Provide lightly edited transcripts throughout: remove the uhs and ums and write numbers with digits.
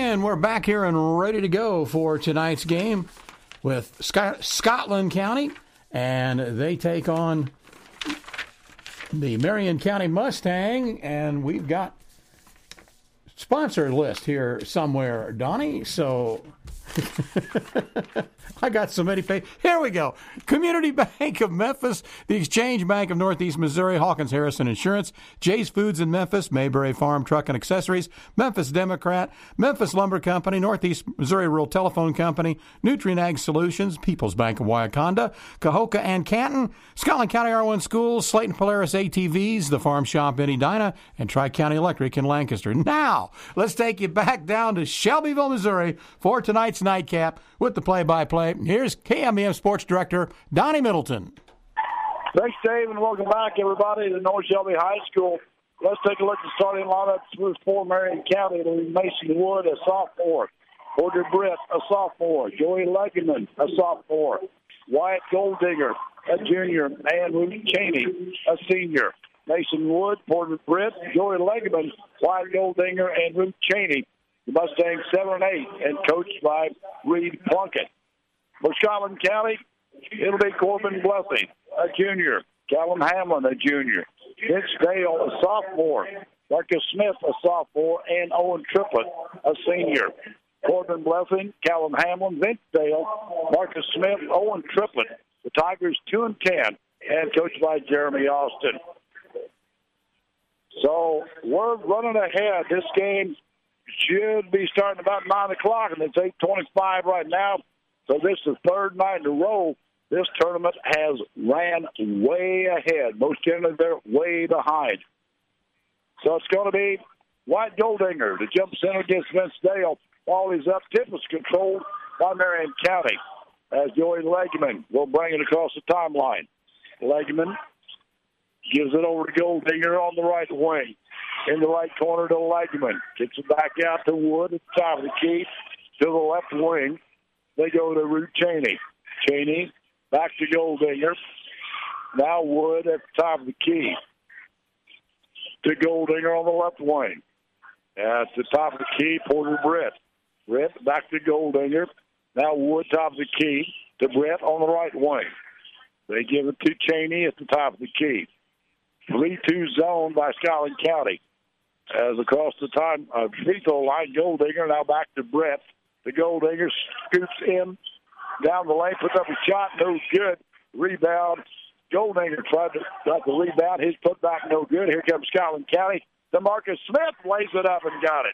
And we're back here and ready to go for tonight's game with Scotland County, and they take on the Marion County Mustang, and we've got sponsor list here somewhere, Donnie, so I got so many pages. Here we go. Community Bank of Memphis, the Exchange Bank of Northeast Missouri, Hawkins Harrison Insurance, Jay's Foods in Memphis, Mayberry Farm Truck and Accessories, Memphis Democrat, Memphis Lumber Company, Northeast Missouri Rural Telephone Company, Nutrien Ag Solutions, People's Bank of Wauconda, Cahokia and Canton, Scotland County R1 Schools, Slayton Polaris ATVs, the Farm Shop in Edina, and Tri-County Electric in Lancaster. Now, let's take you back down to Shelbyville, Missouri for tonight's nightcap with the play-by-play. Here's KMEM Sports Director Donnie Middleton. Thanks, Dave, and welcome back, everybody, to North Shelby High School. Let's take a look at the starting lineups for Marion County. It'll be Mason Wood, a sophomore. Porter Britt, a sophomore. Joey Legeman, a sophomore. Wyatt Goldinger, a junior. And Ruth Cheney, a senior. Mason Wood, Porter Britt, Joey Legeman, Wyatt Goldinger, and Ruth Cheney. The Mustangs 7 and 8, and coached by Reed Plunkett. For Scotland County, it'll be Corbin Blessing, a junior. Callum Hamlin, a junior. Vince Dale, a sophomore. Marcus Smith, a sophomore. And Owen Triplett, a senior. Corbin Blessing, Callum Hamlin, Vince Dale, Marcus Smith, Owen Triplett. The Tigers 2 and 10, and coached by Jeremy Austin. So we're running ahead. This game should be starting about 9 o'clock, and it's 8:25 right now. So this is the third night in a row this tournament has ran way ahead. Most generally, they're way behind. So it's going to be White Goldinger. The jump center against Vince Dale. Ball is up. Tip is controlled by Marion County as Joey Legeman will bring it across the timeline. Legeman gives it over to Goldinger on the right wing. In the right corner to Legeman. Kicks it back out to Wood at the top of the key to the left wing. They go to Ruth Cheney. Cheney back to Goldinger. Now Wood at the top of the key to Goldinger on the left wing. At the top of the key, Porter Britt. Britt back to Goldinger. Now Wood top of the key to Britt on the right wing. They give it to Cheney at the top of the key. 3-2 zone by Scotland County. As across the free throw line, Goldinger now back to Brett. The Goldinger scoops in down the lane, puts up a shot, no good. Rebound. Goldinger got the rebound. His putback, no good. Here comes Scotland County. DeMarcus Smith lays it up and got it.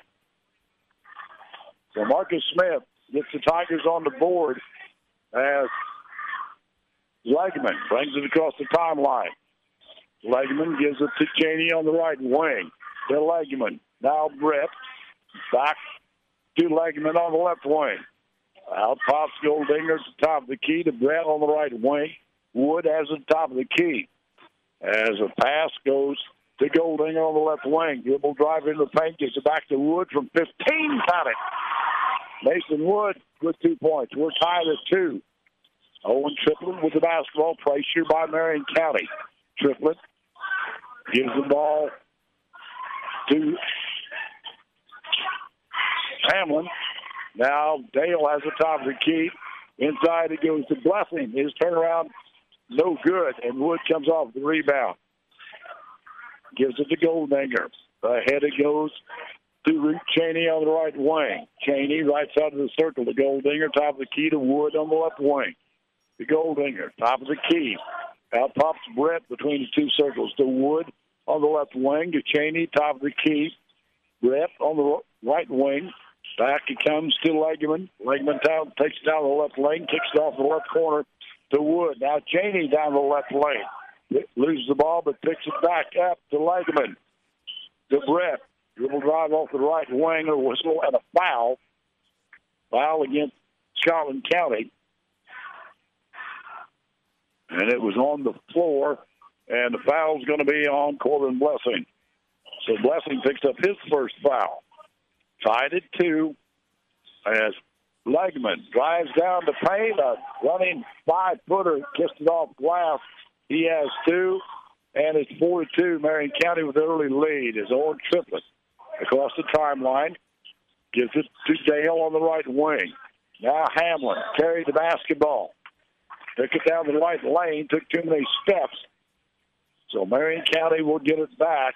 So Marcus Smith gets the Tigers on the board as Legeman brings it across the timeline. Legeman gives it to Cheney on the right wing. To Legeman. Now Brett. Back to Legeman on the left wing. Out pops Goldinger at the top of the key to Brett on the right wing. Wood has it at the top of the key. As a pass goes to Goldinger on the left wing. Dribble drive into the paint. Gives it back to Wood from 15. Got it. Mason Wood with 2 points. We're tied at 2. Owen Triplett with the basketball. Pressure by Marion County. Triplett gives the ball to Hamlin. Now Dale has the top of the key. Inside it goes to Blessing. His turnaround, no good. And Wood comes off the rebound. Gives it to Goldinger. Ahead it goes to Ruth Cheney on the right wing. Cheney right side of the circle to Goldinger. Top of the key to Wood on the left wing. To Goldinger. Top of the key. Out pops Brett between the two circles to Wood on the left wing, to Cheney, top of the key. Brett on the right wing. Back he comes to Legeman. Legeman takes it down the left lane, kicks it off the left corner to Wood. Now Cheney down the left lane. Loses the ball, but picks it back up to Legeman. To Brett. Dribble drive off the right wing, a whistle and a foul. Foul against Scotland County. And it was on the floor. And the foul's going to be on Corbin Blessing. So Blessing picks up his first foul. Tied at 2 as Legeman drives down the paint. A running 5-footer kissed it off glass. He has 2, and it's 4-2. Marion County with the early lead is Owen Triplett across the timeline. Gives it to Dale on the right wing. Now Hamlin carried the basketball. Took it down the right lane. Took too many steps. So Marion County will get it back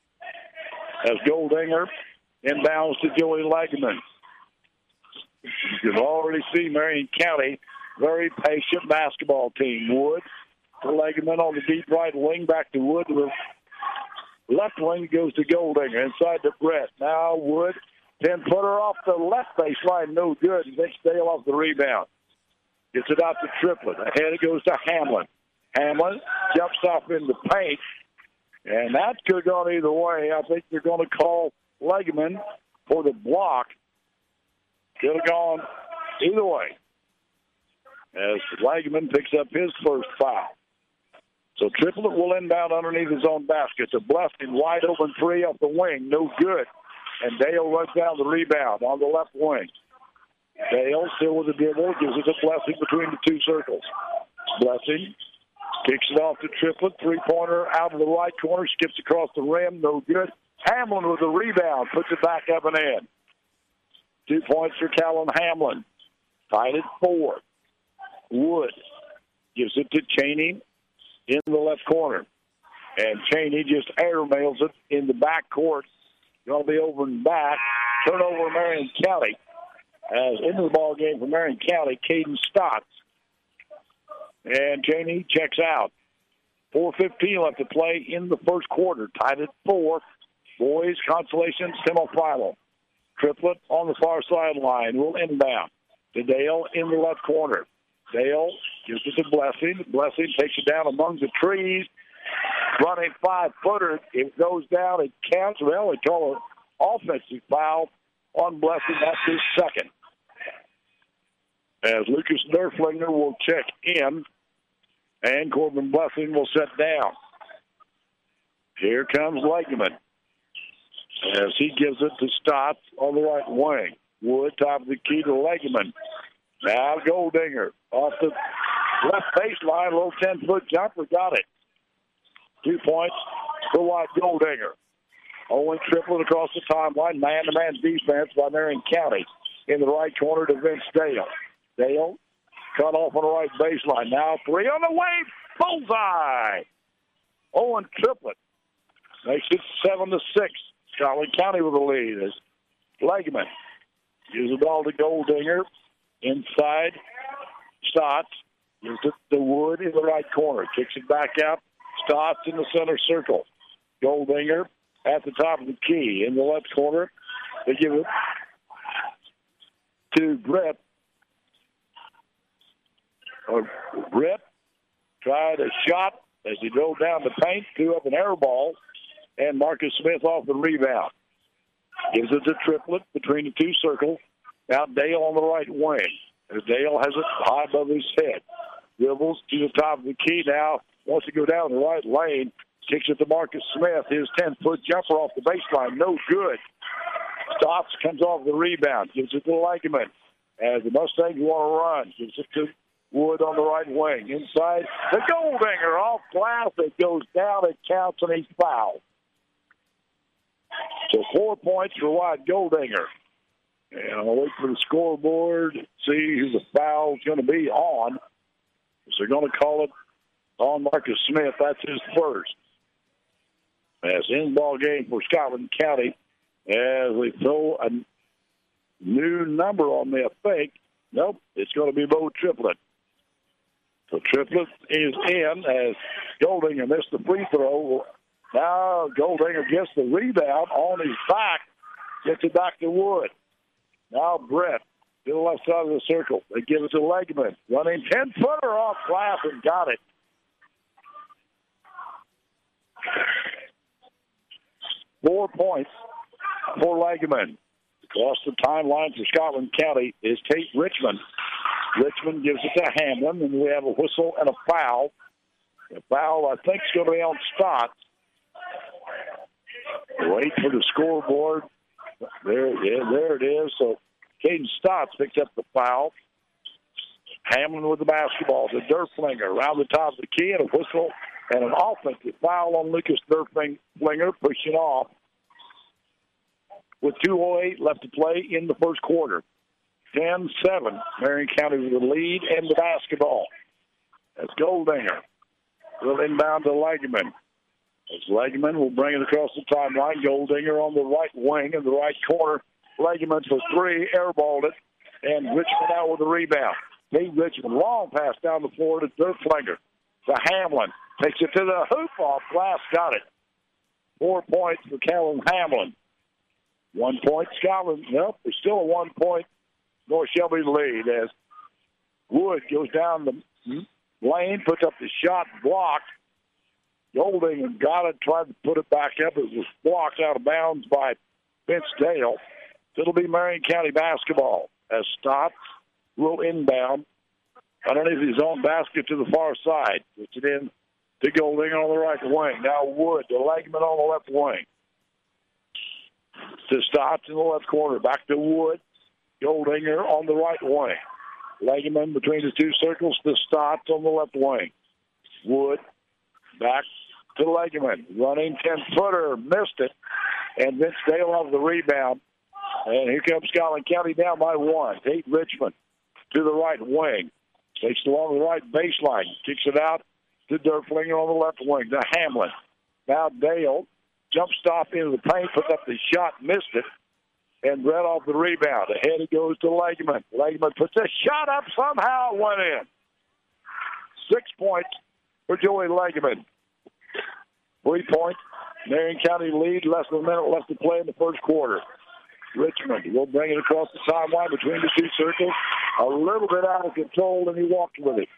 as Goldinger inbounds to Joey Legman. You can already see Marion County, very patient basketball team. Wood to Legman on the deep right wing. Back to Wood. To the left wing goes to Goldinger. Inside to Brett. Now Wood, 10-footer off the left baseline. No good. Vince Dale off the rebound. Gets it out to Triplett. Ahead it goes to Hamlin. Hamlin jumps off in the paint. And that could have gone either way. I think they're going to call Legman for the block. Could have gone either way as Legman picks up his first foul. So Triplett will inbound underneath his own basket. It's a Blessing wide open three off the wing. No good. And Dale runs down the rebound on the left wing. Dale still with the dribble. Gives it to Blessing between the two circles. Blessing kicks it off to Triplett. Three-pointer out of the right corner. Skips across the rim. No good. Hamlin with the rebound. Puts it back up and in. 2 points for Callum Hamlin. Tied at 4. Wood gives it to Cheney in the left corner. And Cheney just airmails it in the back court. Going to be over and back. Turnover Marion County. As into the ball game for Marion County, Caden Stotts. And Cheney checks out. 4:15 left to play in the first quarter. Tied at 4. Boys consolation semifinal. Triplett on the far sideline will inbound to Dale in the left corner. Dale gives it to Blessing. Blessing takes it down among the trees. Running 5-footer. It goes down. It counts. Well, they call an offensive foul on Blessing. That's his second. As Lucas Derflinger will check in, and Corbin Blessing will sit down. Here comes Legman as he gives it to Stotts on the right wing. Wood, top of the key to Legman. Now Goldinger off the left baseline, a little 10-foot jumper, got it. 2 points for White Goldinger. Owen Triplett across the timeline, man-to-man defense by Marion County. In the right corner to Vince Dale. Dale cut off on the right baseline. Now 3 on the way, bullseye. Owen Triplett makes it 7-6. Scotland County with the lead as Legman gives the ball to Goldinger. Inside, Stotts gives it to Wood in the right corner. Kicks it back out. Stotts in the center circle. Goldinger at the top of the key. In the left corner, they give it to Brett. Brett tried a shot as he drove down the paint, threw up an air ball, and Marcus Smith off the rebound. Gives it to Triplett between the two circles. Now Dale on the right wing. As Dale has it high above his head. Dribbles to the top of the key now. Wants to go down the right lane. Kicks it to Marcus Smith. His 10-foot jumper off the baseline. No good. Stotts comes off the rebound. Gives it to Legman. As the Mustangs want to run. Gives it to Wood on the right wing. Inside, the Goldinger off glass. It goes down. It counts, and he's fouled. So 4 points for White Goldinger. And I'll wait for the scoreboard, see who the foul's going to be on. So they're going to call it on Marcus Smith. That's his first. As in ball game for Scotland County as they throw a new number on me, I think. Nope, it's going to be Bo Triplett. So Triplett is in as Goldinger missed the free throw. Now Goldinger gets the rebound on his back, gets it back to Wood. Now Brett to the left side of the circle. They give it to Legman. Running 10-footer off glass and got it. Four points for Legman. Across the timeline for Scotland County is Tate Richmond. Richmond gives it to Hamlin, and we have a whistle and a foul. The foul, I think, is going to be on Stotts. Wait for the scoreboard. There it is. So Caden Stotts picks up the foul. Hamlin with the basketball to Derflinger around the top of the key, and a whistle and an offensive foul on Lucas Derflinger, pushing off. with 2:08 left to play in the first quarter. 10-7, Marion County with the lead and the basketball. That's Goldinger. Will inbound to Legeman. As Legeman will bring it across the timeline. Goldinger on the right wing in the right corner. Legeman for three, airballed it, and Richmond out with the rebound. Nate Richmond, long pass down the floor to Derflinger. To Hamlin. Takes it to the hoop off glass. Got it. 4 points for Calvin Hamlin. 1 point, Scotland. Nope, there's still a 1 point North Shelby lead as Wood goes down the lane, puts up the shot, blocked. Golding got it, tried to put it back up. It was blocked out of bounds by Vince Dale. It'll be Marion County basketball as Stotts will inbound underneath his own basket to the far side. Puts it in to Golding on the right wing. Now Wood to Legeman on the left wing. To Stotts in the left corner. Back to Wood. Goldinger on the right wing. Legeman between the two circles to Stotts on the left wing. Wood back to Legeman. Running 10-footer. Missed it. And Vince Dale off the rebound. And here comes Scotland County down by one. Tate Richmond to the right wing. Takes it along the right baseline. Kicks it out to Derflinger on the left wing. To Hamlin. Now Dale. Jump stop into the paint. Puts up the shot. Missed it. And read off the rebound. Ahead it goes to Legeman. Legeman puts a shot up. Somehow went in. 6 points for Joey Legeman. 3 points. Marion County lead. Less than a minute left to play in the first quarter. Richmond will bring it across the sideline between the two circles. A little bit out of control, and he walked with it.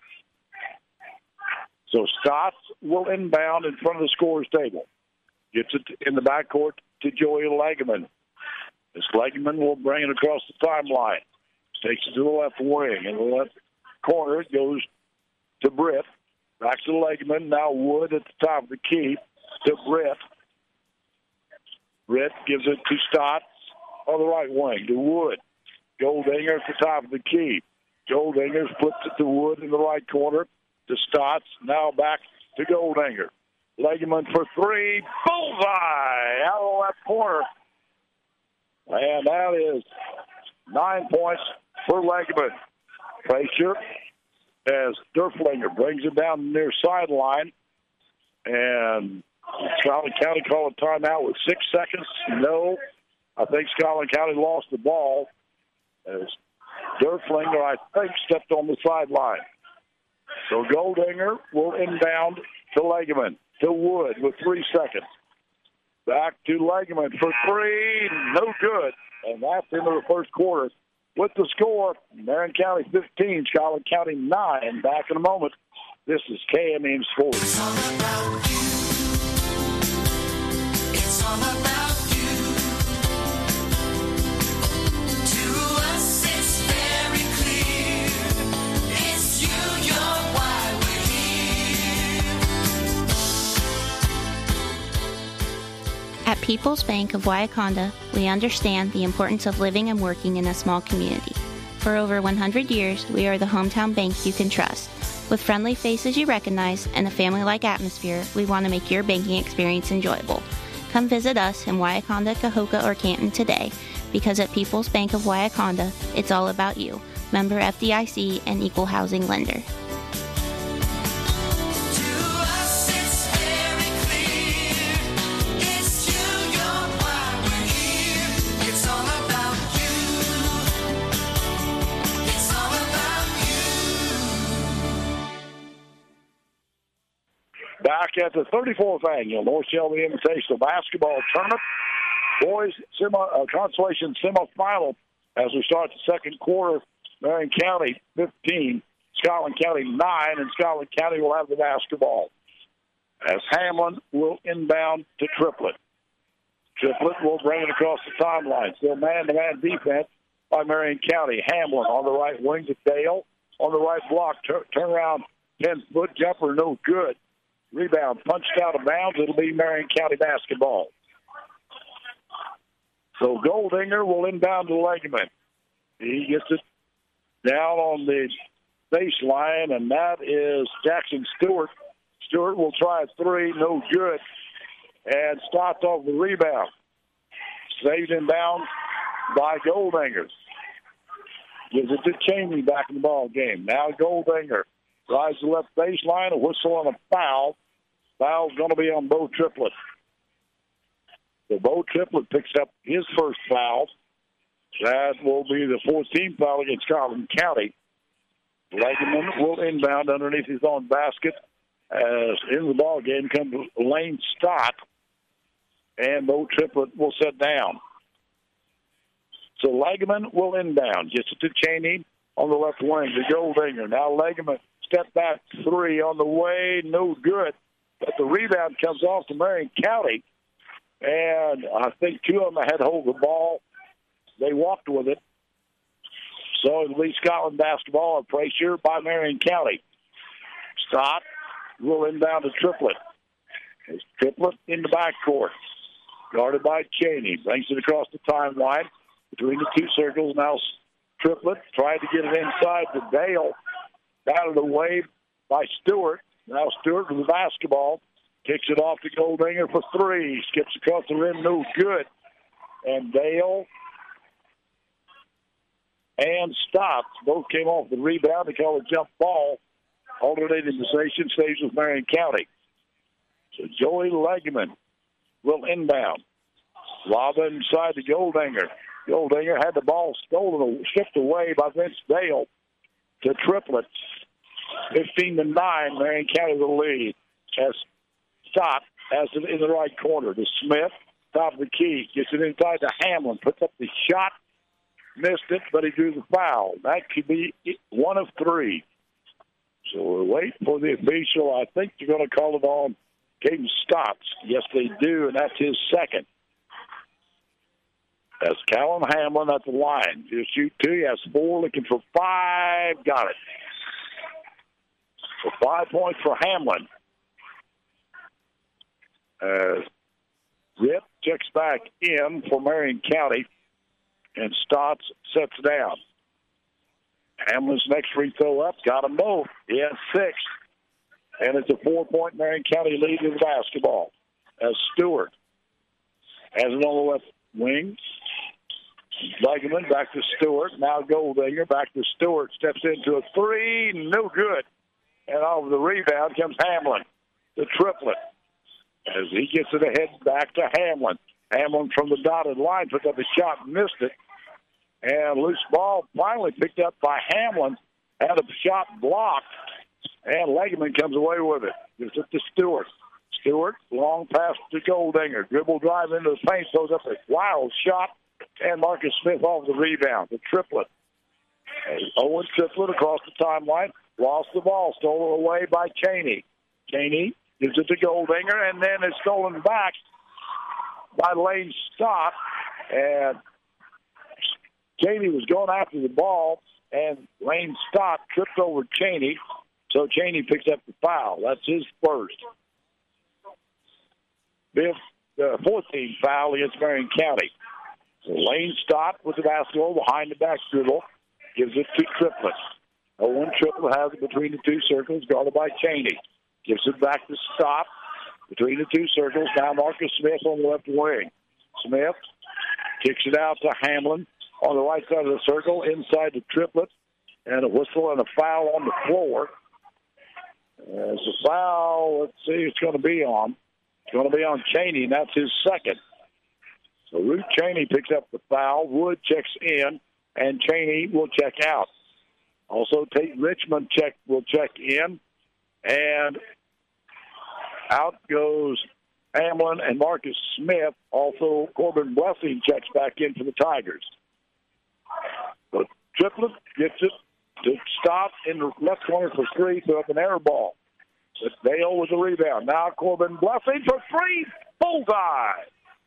So Stotts will inbound in front of the scorer's table. Gets it in the backcourt to Joey Legeman. This Legeman will bring it across the timeline. Takes it to the left wing. In the left corner, it goes to Britt. Back to Legeman. Now Wood at the top of the key to Britt. Britt gives it to Stotts on the right wing to Wood. Goldinger at the top of the key. Goldinger flips it to Wood in the right corner to Stotts. Now back to Goldinger. Legeman for three. Bullseye out of the left corner. And that is 9 points for Legeman. Pressure as Derflinger brings it down the near sideline. And Scotland County called a timeout with 6 seconds. No, I think Scotland County lost the ball as Derflinger, I think, stepped on the sideline. So Goldinger will inbound to Legeman, to Wood with 3 seconds. Back to Legeman for three, no good. And that's into the first quarter. With the score, Marion County 15, Scotland County 9. Back in a moment. This is KMN Sports. It's all about you. It's all about you. To us, it's very clear. It's you, you're why we're here. At People's Bank of Wyaconda, we understand the importance of living and working in a small community. For over 100 years, we are the hometown bank you can trust. With friendly faces you recognize and a family-like atmosphere, we want to make your banking experience enjoyable. Come visit us in Wyaconda, Cahokia, or Canton today, because at People's Bank of Wyaconda, it's all about you. Member FDIC and equal housing lender. Back at the 34th annual North Shelby Invitational Basketball Tournament, boys consolation semifinal as we start the second quarter. Marion County 15, Scotland County 9, and Scotland County will have the basketball. As Hamlin will inbound to Triplett. Triplett will bring it across the timeline. Still man-to-man defense by Marion County. Hamlin on the right wing to Dale. On the right block, turn around 10-foot jumper, no good. Rebound punched out of bounds. It'll be Marion County basketball. So Goldinger will inbound to Legeman. He gets it down on the baseline, and that is Jackson Stewart. Stewart will try a three, no good. And Stotts off the rebound. saved in bounds by Goldinger. Gives it to Cheney back in the ball game. Now Goldinger drives the left baseline, a whistle and a foul. Foul's going to be on Bo Triplett. So Bo Triplett picks up his first foul. That will be the 14th foul against Collin County. Legeman will inbound underneath his own basket. As in the ball game comes Lane Stott, and Bo Triplett will sit down. So Legeman will inbound. Gets it to Cheney on the left wing to Goldinger. Now Legeman step back three on the way, no good. But the rebound comes off to Marion County, and I think two of them had hold of the ball. They walked with it. So it'll be Scotland basketball and pressure by Marion County. Stott will inbound to Triplett. It's Triplett in the backcourt. Guarded by Cheney. Brings it across the timeline between the two circles. Now Triplett tried to get it inside to Dale. Batted away by Stewart. Now Stewart with the basketball. Kicks it off to Goldinger for three. Skips across the rim. No good. And Dale and Stott both came off the rebound. They call it jump ball. Alternating possession stays with Marion County. So Joey Legeman will inbound. Lob inside to Goldinger. Goldinger had the ball stolen, stripped away by Vince Dale to Triplett. 15-9, Marion County the lead. As Stott has it in the right corner to Smith. Top of the key. Gets it inside to Hamlin. Puts up the shot. Missed it, but he drew the foul. That could be one of three. So we're waiting for the official. I think they're going to call it on Caden Stotts. Yes, they do, and that's his second. That's Callum Hamlin at the line. Just shoot two. He has four, looking for five. Got it. So 5 points for Hamlin. Rip checks back in for Marion County, and Stotts sets down. Hamlin's next free throw up. Got them both. He has 6. And it's a 4-point Marion County lead in the basketball. As Stewart has it on the left wing. Legeman back to Stewart. Now Goldinger back to Stewart. Steps into a three. No good. And off the rebound comes Hamlin. The Triplett. As he gets it ahead back to Hamlin. Hamlin from the dotted line puts up a shot, missed it. And loose ball finally picked up by Hamlin. Had a shot blocked. And Legeman comes away with it. Gives it to Stewart. Stewart, long pass to Goldinger. Dribble drive into the paint, throws up a wild shot. And Marcus Smith off the rebound. The Triplett. Owen Triplett across the timeline. Lost the ball. Stolen away by Cheney. Cheney gives it to Goldinger. And then it's stolen back by Lane Stott. And Cheney was going after the ball. And Lane Stott tripped over Cheney. So Cheney picks up the foul. That's his first. The 14th foul against Marion County. So Lane Stott with the basketball behind the back dribble. Gives it to Triplett. Owen Triplett has it between the two circles, guarded by Cheney. Gives it back to Stott between the two circles. Now Marcus Smith on the left wing. Smith kicks it out to Hamlin on the right side of the circle, inside the Triplett. And a whistle and a foul on the floor. As a foul, let's see, it's going to be on. It's going to be on Cheney, and that's his second. So Ruth Cheney picks up the foul. Wood checks in, and Cheney will check out. Also, Tate Richmond will check in, and out goes Hamlin and Marcus Smith. Also, Corbin Blessing checks back in for the Tigers. But Triplett gets it to stop in the left corner for three, throw up an air ball. But Dale with the rebound. Now Corbin Blessing for three. Bullseye.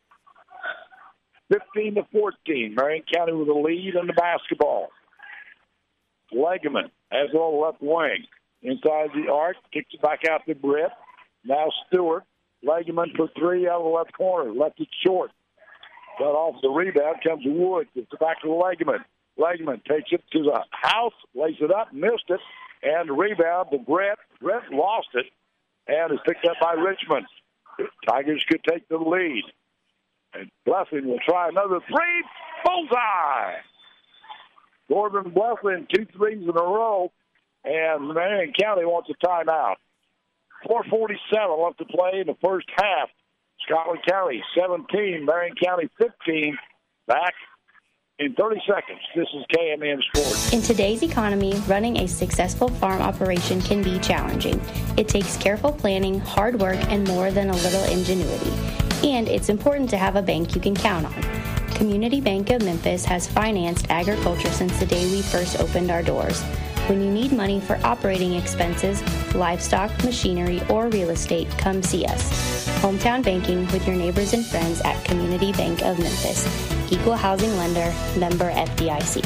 15-14. Marion County with the lead in the basketball. Legeman has it on the left wing. Inside the arc. Kicks it back out to Britt. Now Stewart. Legeman for three out of the left corner. Left it short. Got off the rebound. Comes Wood. Gets it back to Legeman. Legeman takes it to the house. Lays it up. Missed it. And the rebound to Brett. Brett lost it. And is picked up by Richmond. Tigers could take the lead. And Blessing will try another three. Bullseye! Corbin Blessing, 2 threes in a row. And Marion County wants a timeout. 4:47 left to play in the first half. Scotland County 17, Marion County 15. Back in 30 seconds. This is KMN Sports. In today's economy, running a successful farm operation can be challenging. It takes careful planning, hard work, and more than a little ingenuity. And it's important to have a bank you can count on. Community Bank of Memphis has financed agriculture since the day we first opened our doors. When you need money for operating expenses, livestock, machinery, or real estate, come see us. Hometown banking with your neighbors and friends at Community Bank of Memphis. Equal housing lender, member FDIC.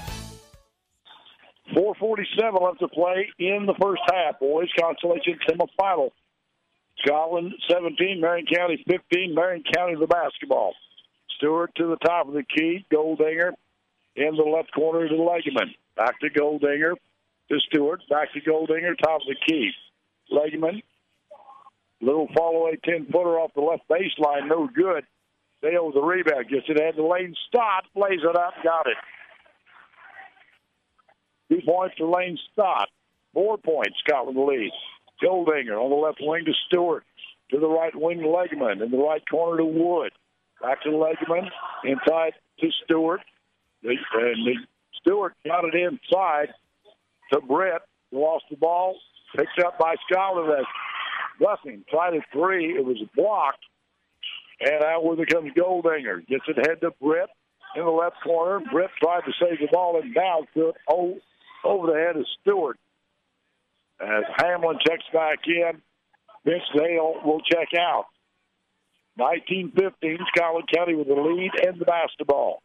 4:47 left to play in the first half. Boys consolation semifinal. Scotland 17, Marion County 15. Marion County the basketball. Stewart to the top of the key. Goldinger in the left corner to Legeman. Back to Goldinger to Stewart. Back to Goldinger, top of the key. Legeman, little follow-away 10-footer off the left baseline, no good. Dale with the rebound, gets it ahead to Lane Stott, lays it up, got it. 2 points for Lane Stott. 4 points, Scotland lead. Goldinger on the left wing to Stewart. To the right wing, Legeman. In the right corner to Wood. Back to Legeman. Inside to Stewart. Stewart got it inside to Brett. Lost the ball. Picked up by Scotland as Blessing tried a three. It was blocked. And out where comes Goldinger. Gets it head to Brett in the left corner. Brett tried to save the ball and down to it over the head of Stewart. As Hamlin checks back in, Vince Dale will check out. 19-15, Scotland County with the lead and the basketball.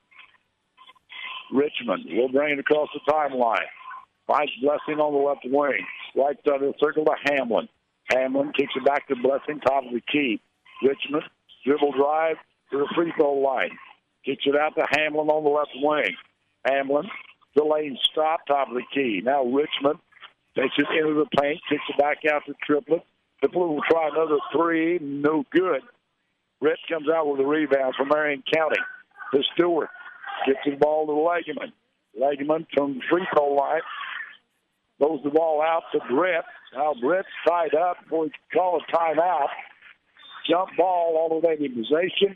Richmond will bring it across the timeline. Finds Blessing on the left wing. Right side of the circle to Hamlin. Hamlin kicks it back to Blessing, top of the key. Richmond, dribble drive to the free throw line. Kicks it out to Hamlin on the left wing. Hamlin, the lane stop, top of the key. Now Richmond takes it into the paint, kicks it back out to Triplett. Triplett will try another three, no good. Brett comes out with a rebound from Marion County to Stewart. Gets the ball to Legeman. Legeman from the free throw line throws the ball out to Brett. Now Brett's tied up before he can call a timeout. Jump ball all the way to possession.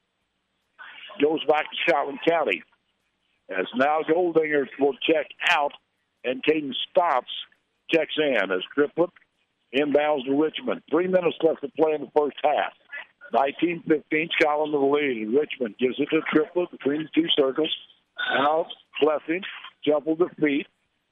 Goes back to Scotland County. As now Goldinger will check out, and Caden Stotts checks in as Triplett inbounds to Richmond. 3 minutes left to play in the first half. 19-15, Scotland in the lead. Richmond gives it to Triplett between the two circles. Now Blessing, jumbled the feet,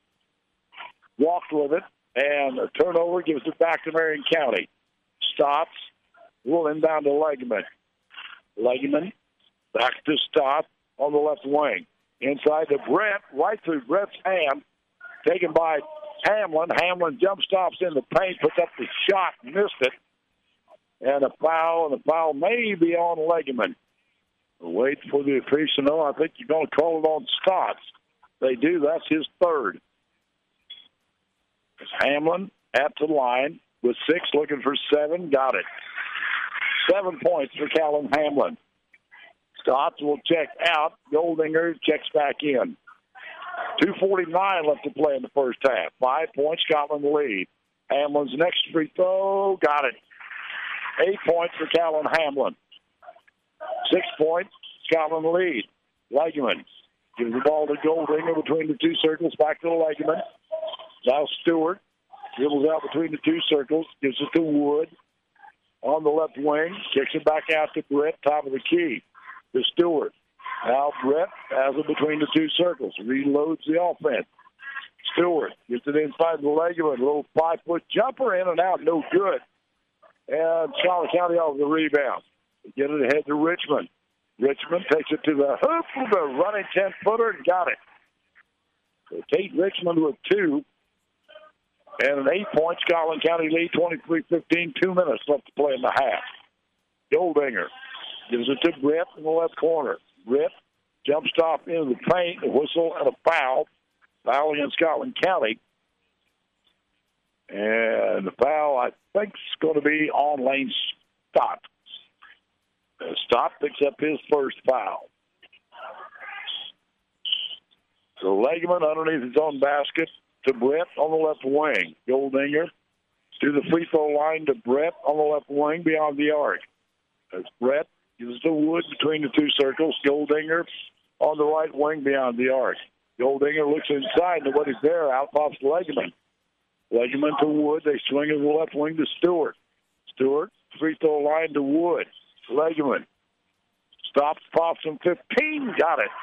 walked with it, and a turnover gives it back to Marion County. Stotts will inbound to Legeman. Legeman back to Stott on the left wing. Inside to Brett, right through Brett's hand, taken by Hamlin. Hamlin jump stops in the paint, puts up the shot, missed it. And the foul may be on Legeman. Wait for the official to know. I think you're going to call it on Stotts. They do. That's his third. It's Hamlin at the line with 6, looking for 7. Got it. 7 points for Callum Hamlin. Stotts will check out. Goldinger checks back in. 2:49 left to play in the first half. 5 points, Scotland lead. Hamlin's next free throw. Got it. 8 points for Callum Hamlin. 6 points, Scotland lead. Legeman gives the ball to Goldinger between the two circles. Back to Legeman. Now Stewart dribbles out between the two circles. Gives it to Wood on the left wing. Kicks it back out to Brett, top of the key. To Stewart. Now Brett has it between the two circles. Reloads the offense. Stewart gets it inside the Legeman. A little 5-foot jumper in and out. No good. And Charlotte County off the rebound. Get it ahead to Richmond. Richmond takes it to the hoop with a running 10-footer and got it. So Tate Richmond with 2. And an 8-point Scotland County lead, 23-15, 2 minutes left to play in the half. Goldinger gives it to Brett in the left corner. Brett jump stop into the paint, a whistle and a foul. Foul against Scotland County. And the foul, I think, is going to be on Lane Stott. Stott picks up his first foul. So Legeman underneath his own basket to Brett on the left wing. Goldinger to the free throw line to Brett on the left wing beyond the arc. As Brett uses the wood between the two circles. Goldinger on the right wing beyond the arc. Goldinger looks inside. Nobody's there. Out pops Legeman. Legeman to Wood. They swing to the left wing to Stewart. Stewart, free throw line to Wood. Legeman stops, pops from 15. Got it.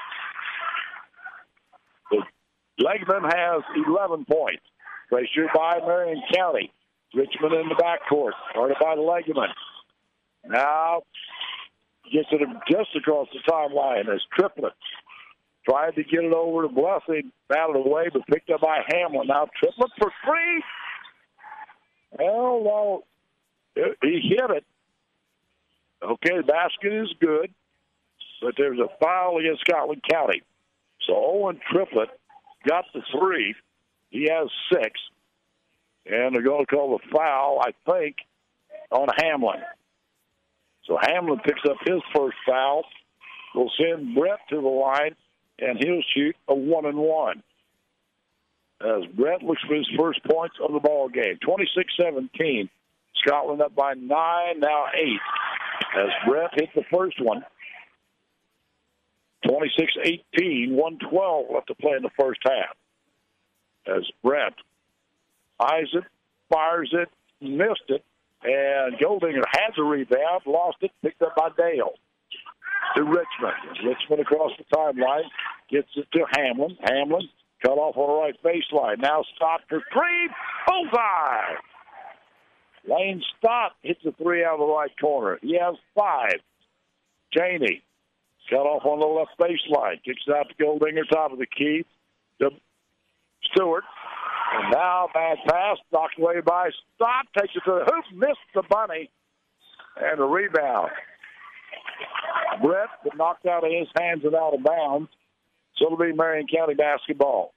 So Legeman has 11 points. Pressure by Marion County. Richmond in the backcourt. Started by Legeman. Now gets it just across the timeline as Triplett tried to get it over to Blessing. Battled away, but picked up by Hamlin. Now Triplett for three. Well, no, he hit it. Okay, the basket is good, but there's a foul against Scotland County. So Owen Triplett got the three. He has 6. And they're going to call the foul, I think, on Hamlin. So Hamlin picks up his first foul. Will send Brett to the line, and he'll shoot a 1-and-1. As Brett looks for his first points of the ball game. 26-17. Scotland up by 9, now 8. As Brett hit the first one. 26-18, 1:12 left to play in the first half. As Brett eyes it, fires it, missed it, and Goldinger had the rebound, lost it, picked up by Dale. To Richmond. Richmond across the timeline, gets it to Hamlin. Hamlin cut off on the right baseline. Now Stott for three. Bullseye! Lane Stott hits a three out of the right corner. He has 5. Cheney cut off on the left baseline. Kicks it out to Goldinger, top of the key. To Stewart. And now bad pass, knocked away by Stott. Takes it to the hoop, missed the bunny. And a rebound. Brett knocked out of his hands and out of bounds. So it'll be Marion County basketball.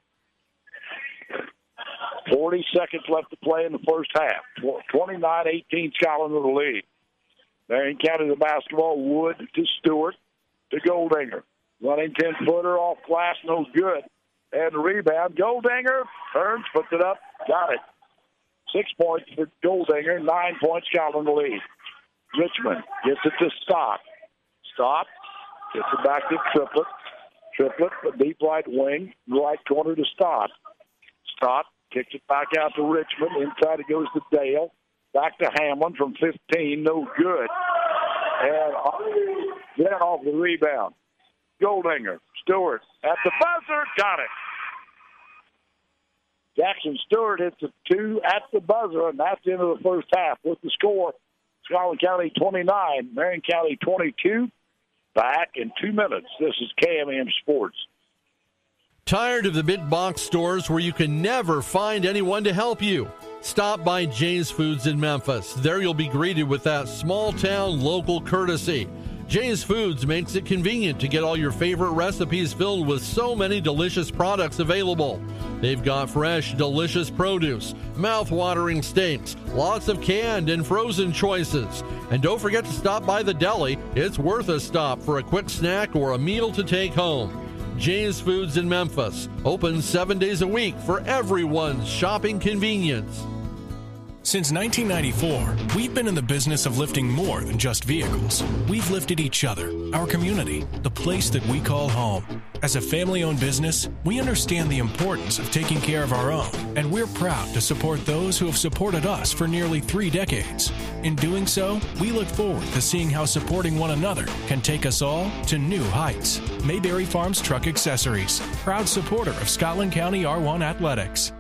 40 seconds left to play in the first half. 29-18 Scotland with the lead. Marion County the basketball. Wood to Stewart to Goldinger. Running 10-footer off glass, no good. And the rebound. Goldinger turns, puts it up, got it. 6 points for Goldinger, 9 points Scotland the lead. Richmond gets it to Stott. Stott gets it back to Triplett. Triplett, the deep right wing, right corner to Stott. Stott kicks it back out to Richmond. Inside it goes to Dale. Back to Hamlin from 15, no good. And then off the rebound. Goldinger, Stewart at the buzzer, got it. Jackson Stewart hits a 2 at the buzzer, and that's the end of the first half. With the score, Scotland County 29, Marion County 22. Back in 2 minutes. This is KMM Sports. Tired of the big box stores where you can never find anyone to help you? Stop by Jay's Foods in Memphis. There you'll be greeted with that small-town local courtesy. Jay's Foods makes it convenient to get all your favorite recipes filled with so many delicious products available. They've got fresh, delicious produce, mouth-watering steaks, lots of canned and frozen choices. And don't forget to stop by the deli. It's worth a stop for a quick snack or a meal to take home. Jay's Foods in Memphis, open 7 days a week for everyone's shopping convenience. Since 1994, we've been in the business of lifting more than just vehicles. We've lifted each other, our community, the place that we call home. As a family-owned business, we understand the importance of taking care of our own, and we're proud to support those who have supported us for nearly 3 decades. In doing so, we look forward to seeing how supporting one another can take us all to new heights. Mayberry Farms Truck Accessories, proud supporter of Scotland County R1 Athletics.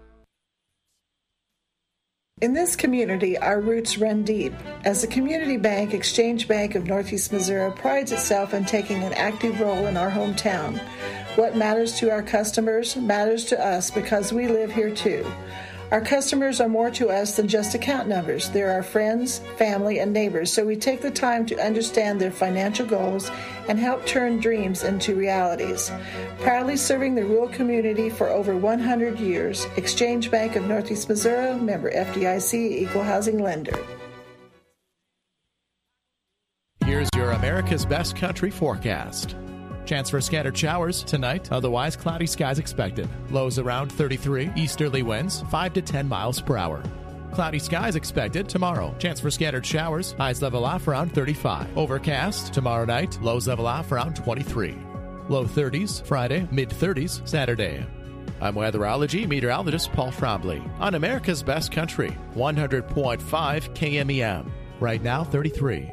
In this community, our roots run deep. As a community bank, Exchange Bank of Northeast Missouri prides itself in taking an active role in our hometown. What matters to our customers matters to us because we live here too. Our customers are more to us than just account numbers. They're our friends, family, and neighbors, so we take the time to understand their financial goals and help turn dreams into realities. Proudly serving the rural community for over 100 years, Exchange Bank of Northeast Missouri, member FDIC, equal housing lender. Here's Here's your America's Best Country forecast. Chance for scattered showers tonight, otherwise cloudy skies expected. Lows around 33, easterly winds 5 to 10 miles per hour. Cloudy skies expected tomorrow. Chance for scattered showers, highs level off around 35. Overcast tomorrow night, lows level off around 23. Low 30s Friday, mid 30s Saturday. I'm weatherology meteorologist Paul Frombley on America's Best Country, 100.5 KMEM. Right now, 33.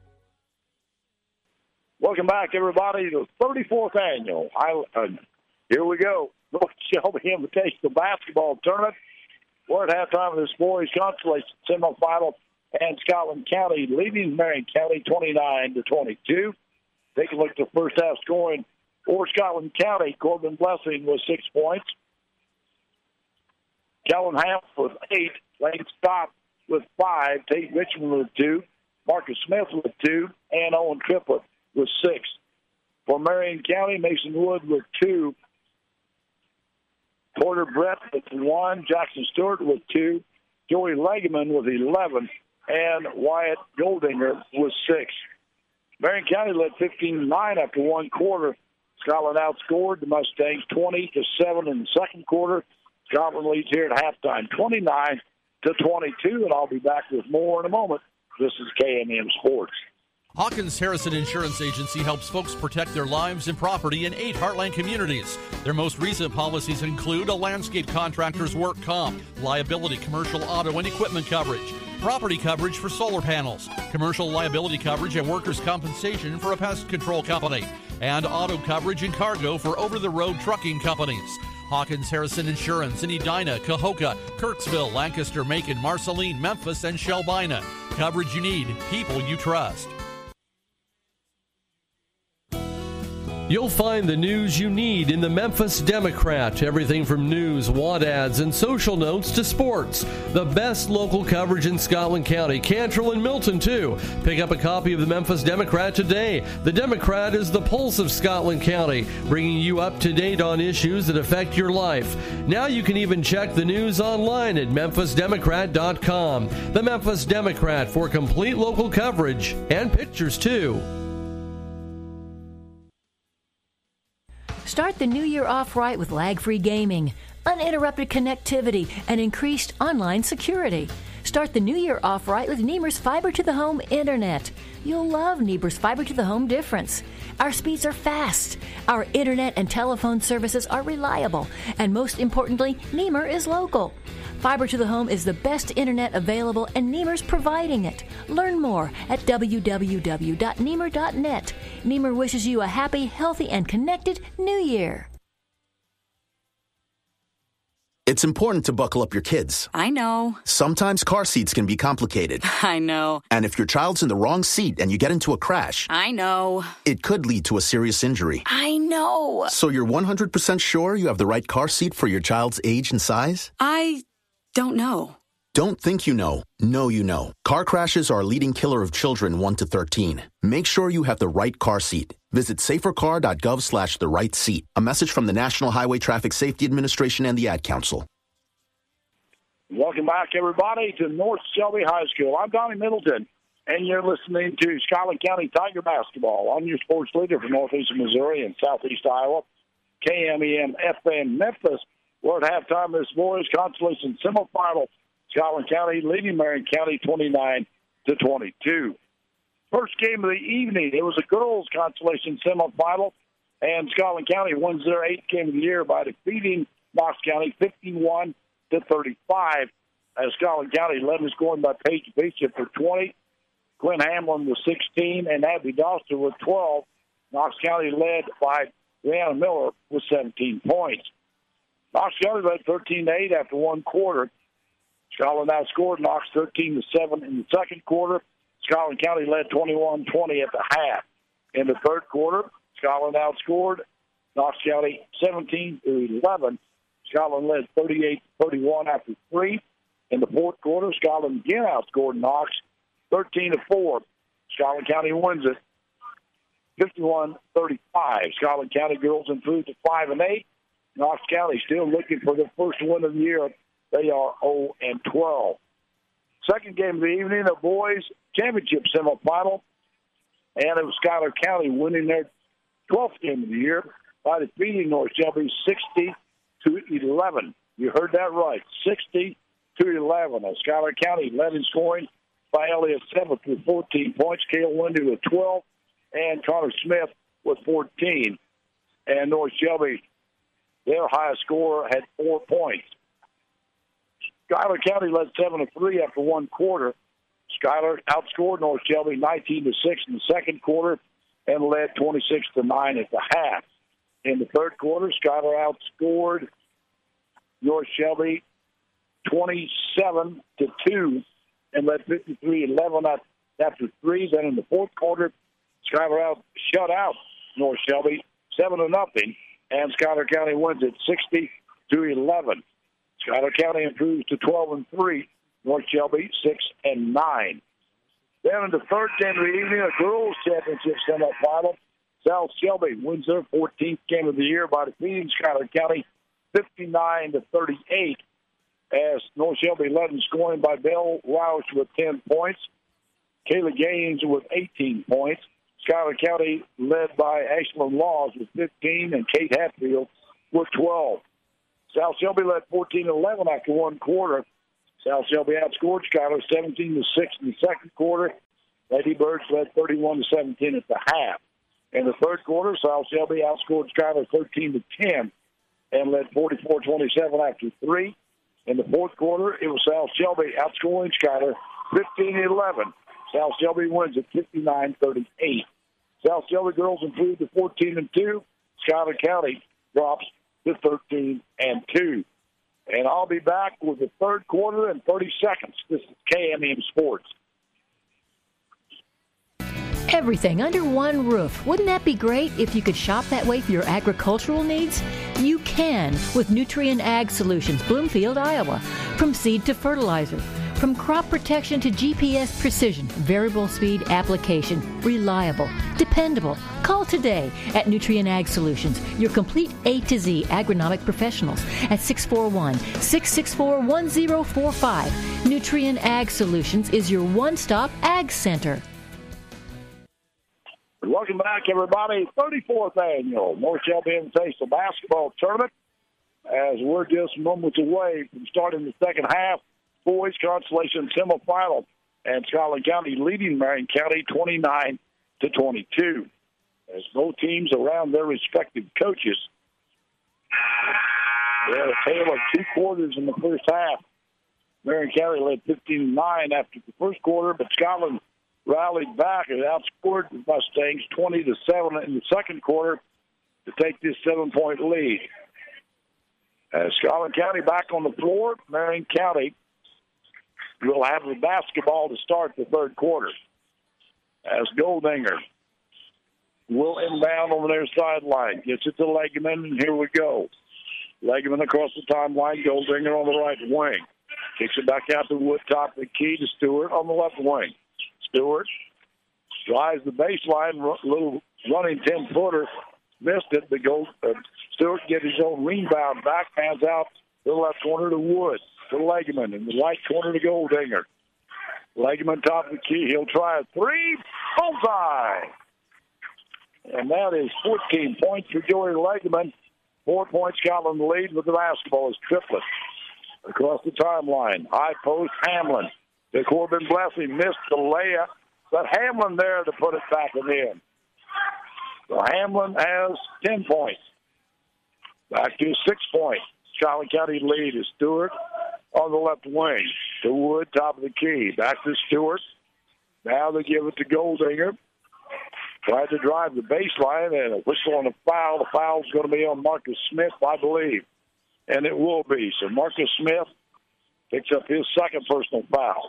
Welcome back, everybody, to the 34th annual. Here we go. North Shelby Invitational Basketball Tournament. We're at halftime of this boys' consolation semifinal, and Scotland County leading Marion County 29-22. Take a look at the first half scoring for Scotland County. Corbin Blessing with 6 points. Kellen Hamp with 8. Lane Stott with 5. Tate Richmond with 2. Marcus Smith with 2. And Owen Triplett with 6. For Marion County, Mason Wood with 2. Porter Brett with 1. Jackson Stewart with 2. Joey Legeman with 11. And Wyatt Goldinger with 6. Marion County led 15-9 after one quarter. Scotland outscored the Mustangs 20-7 in the second quarter. Scotland leads here at halftime 29-22, and I'll be back with more in a moment. This is KMM Sports. Hawkins Harrison Insurance Agency helps folks protect their lives and property in 8 Heartland communities. Their most recent policies include a landscape contractor's work comp, liability, commercial auto and equipment coverage, property coverage for solar panels, commercial liability coverage and workers' compensation for a pest control company, and auto coverage and cargo for over-the-road trucking companies. Hawkins Harrison Insurance in Edina, Cahokia, Kirksville, Lancaster, Macon, Marceline, Memphis, and Shelbina. Coverage you need, people you trust. You'll find the news you need in the Memphis Democrat. Everything from news, want ads, and social notes to sports. The best local coverage in Scotland County, Cantrell and Milton, too. Pick up a copy of the Memphis Democrat today. The Democrat is the pulse of Scotland County, bringing you up to date on issues that affect your life. Now you can even check the news online at memphisdemocrat.com. The Memphis Democrat for complete local coverage and pictures, too. Start the new year off right with lag-free gaming, uninterrupted connectivity, and increased online security. Start the new year off right with Nemer's Fiber-to-the-Home Internet. You'll love Nemer's Fiber-to-the-Home difference. Our speeds are fast, our internet and telephone services are reliable, and most importantly, Nemer is local. Fiber to the Home is the best internet available, and Nemer's providing it. Learn more at www.nemer.net. Nemer wishes you a happy, healthy, and connected New Year. It's important to buckle up your kids. I know. Sometimes car seats can be complicated. I know. And if your child's in the wrong seat and you get into a crash, I know. It could lead to a serious injury. I know. So you're 100% sure you have the right car seat for your child's age and size? I don't know. Don't think you know. Know you know. Car crashes are a leading killer of children 1 to 13. Make sure you have the right car seat. Visit safercar.gov/the right seat. A message from the National Highway Traffic Safety Administration and the Ad Council. Welcome back, everybody, to North Shelby High School. I'm Donnie Middleton, and you're listening to Scotland County Tiger Basketball. I'm your sports leader for Northeast Missouri and Southeast Iowa, KMEM FM Memphis. We're at halftime of this boys' consolation semifinal. Scotland County leading Marion County 29-22. First game of the evening, it was a girls' consolation semifinal, and Scotland County wins their 8th game of the year by defeating Knox County 51-35. As Scotland County led in scoring by Paige Bishop for 20, Quinn Hamlin with 16, and Abby Doster with 12. Knox County led by Brianna Miller with 17 points. Knox County led 13-8 after one quarter. Scotland outscored Knox 13-7 in the second quarter. Scotland County led 21-20 at the half. In the third quarter, Scotland outscored Knox County 17-11. Scotland led 38-31 after three. In the fourth quarter, Scotland again outscored Knox 13-4. Scotland County wins it 51-35. Scotland County girls improved to 5-8. Knox County still looking for their first win of the year. They are 0-12. Second game of the evening, the boys' championship semifinal. And it was Schuyler County winning their 12th game of the year by defeating North Shelby 60-11. You heard that right, 60-11. Schuyler County led in scoring by Elliott Seventh with 14 points, Cale Wendy with 12, and Connor Smith with 14. And North Shelby, their highest scorer, had 4 points. Schuyler County led 7-3 after one quarter. Schuyler outscored North Shelby 19-6 in the second quarter and led 26-9 at the half. In the third quarter, Schuyler outscored North Shelby 27-2 and led 53-11 after three. Then in the fourth quarter, Schuyler shut out North Shelby 7-0, and Schuyler County wins it 60-11. Schuyler County improves to 12-3. North Shelby 6-9. Then in the third game of the evening, a girls' championship semifinal. South Shelby wins their 14th game of the year by defeating Schuyler County 59-38. As North Shelby led in scoring by Belle Roush with 10 points, Kayla Gaines with 18 points. Schuyler County led by Ashlyn Laws with 15 and Kate Hatfield with 12. South Shelby led 14-11 after one quarter. South Shelby outscored Schuyler 17-6 in the second quarter. Lady Birds led 31-17 at the half. In the third quarter, South Shelby outscored Schuyler 13-10 and led 44-27 after three. In the fourth quarter, it was South Shelby outscoring Schuyler 15-11. South Shelby wins at 59-38. South Shelby girls improved to 14-2. Schuyler County drops to 13-2. And I'll be back with the third quarter in 30 seconds. This is KMM Sports. Everything under one roof. Wouldn't that be great if you could shop that way for your agricultural needs? You can with Nutrien Ag Solutions, Bloomfield, Iowa. From seed to fertilizer, from crop protection to GPS precision, variable speed application, reliable, dependable. Call today at Nutrien Ag Solutions, your complete A to Z agronomic professionals at 641-664-1045. Nutrien Ag Solutions is your one-stop ag center. Welcome back, everybody. 34th annual North Shelby Invitational Basketball Tournament. As we're just moments away from starting the second half, boys consolation semifinal, and Schuyler County leading Marion County 29-22. As both teams around their respective coaches, they had a tale of two quarters in the first half. Marion County led 15-9 after the first quarter, but Scotland rallied back and outscored the Mustangs 20-7 in the second quarter to take this 7-point lead. As Scotland County back on the floor, Marion County will have the basketball to start the third quarter. As Goldinger will inbound on their sideline, gets it to Legeman, and here we go. Legeman across the timeline, Goldinger on the right wing. Kicks it back out to Wood, top of the key to Stewart on the left wing. Stewart drives the baseline, little running 10-footer, missed it. Stewart gets his own rebound back, hands out to the left corner to Wood, to Legeman, in the right corner to Goldinger. Legeman top of the key, he'll try a three, bullseye! And that is 14 points for Joey Legeman. 4 points, Scotland lead with the basketball is Triplett. Across the timeline, high post, Hamlin. The Corbin Blessing missed the layup, but Hamlin there to put it back in. So Hamlin has 10 points. Back to 6 points. Schuyler County lead is Stewart on the left wing. To Wood, top of the key. Back to Stewart. Now they give it to Goldinger. Tried to drive the baseline, and a whistle on the foul. The foul's going to be on Marcus Smith, I believe. And it will be. So Marcus Smith picks up his second personal foul.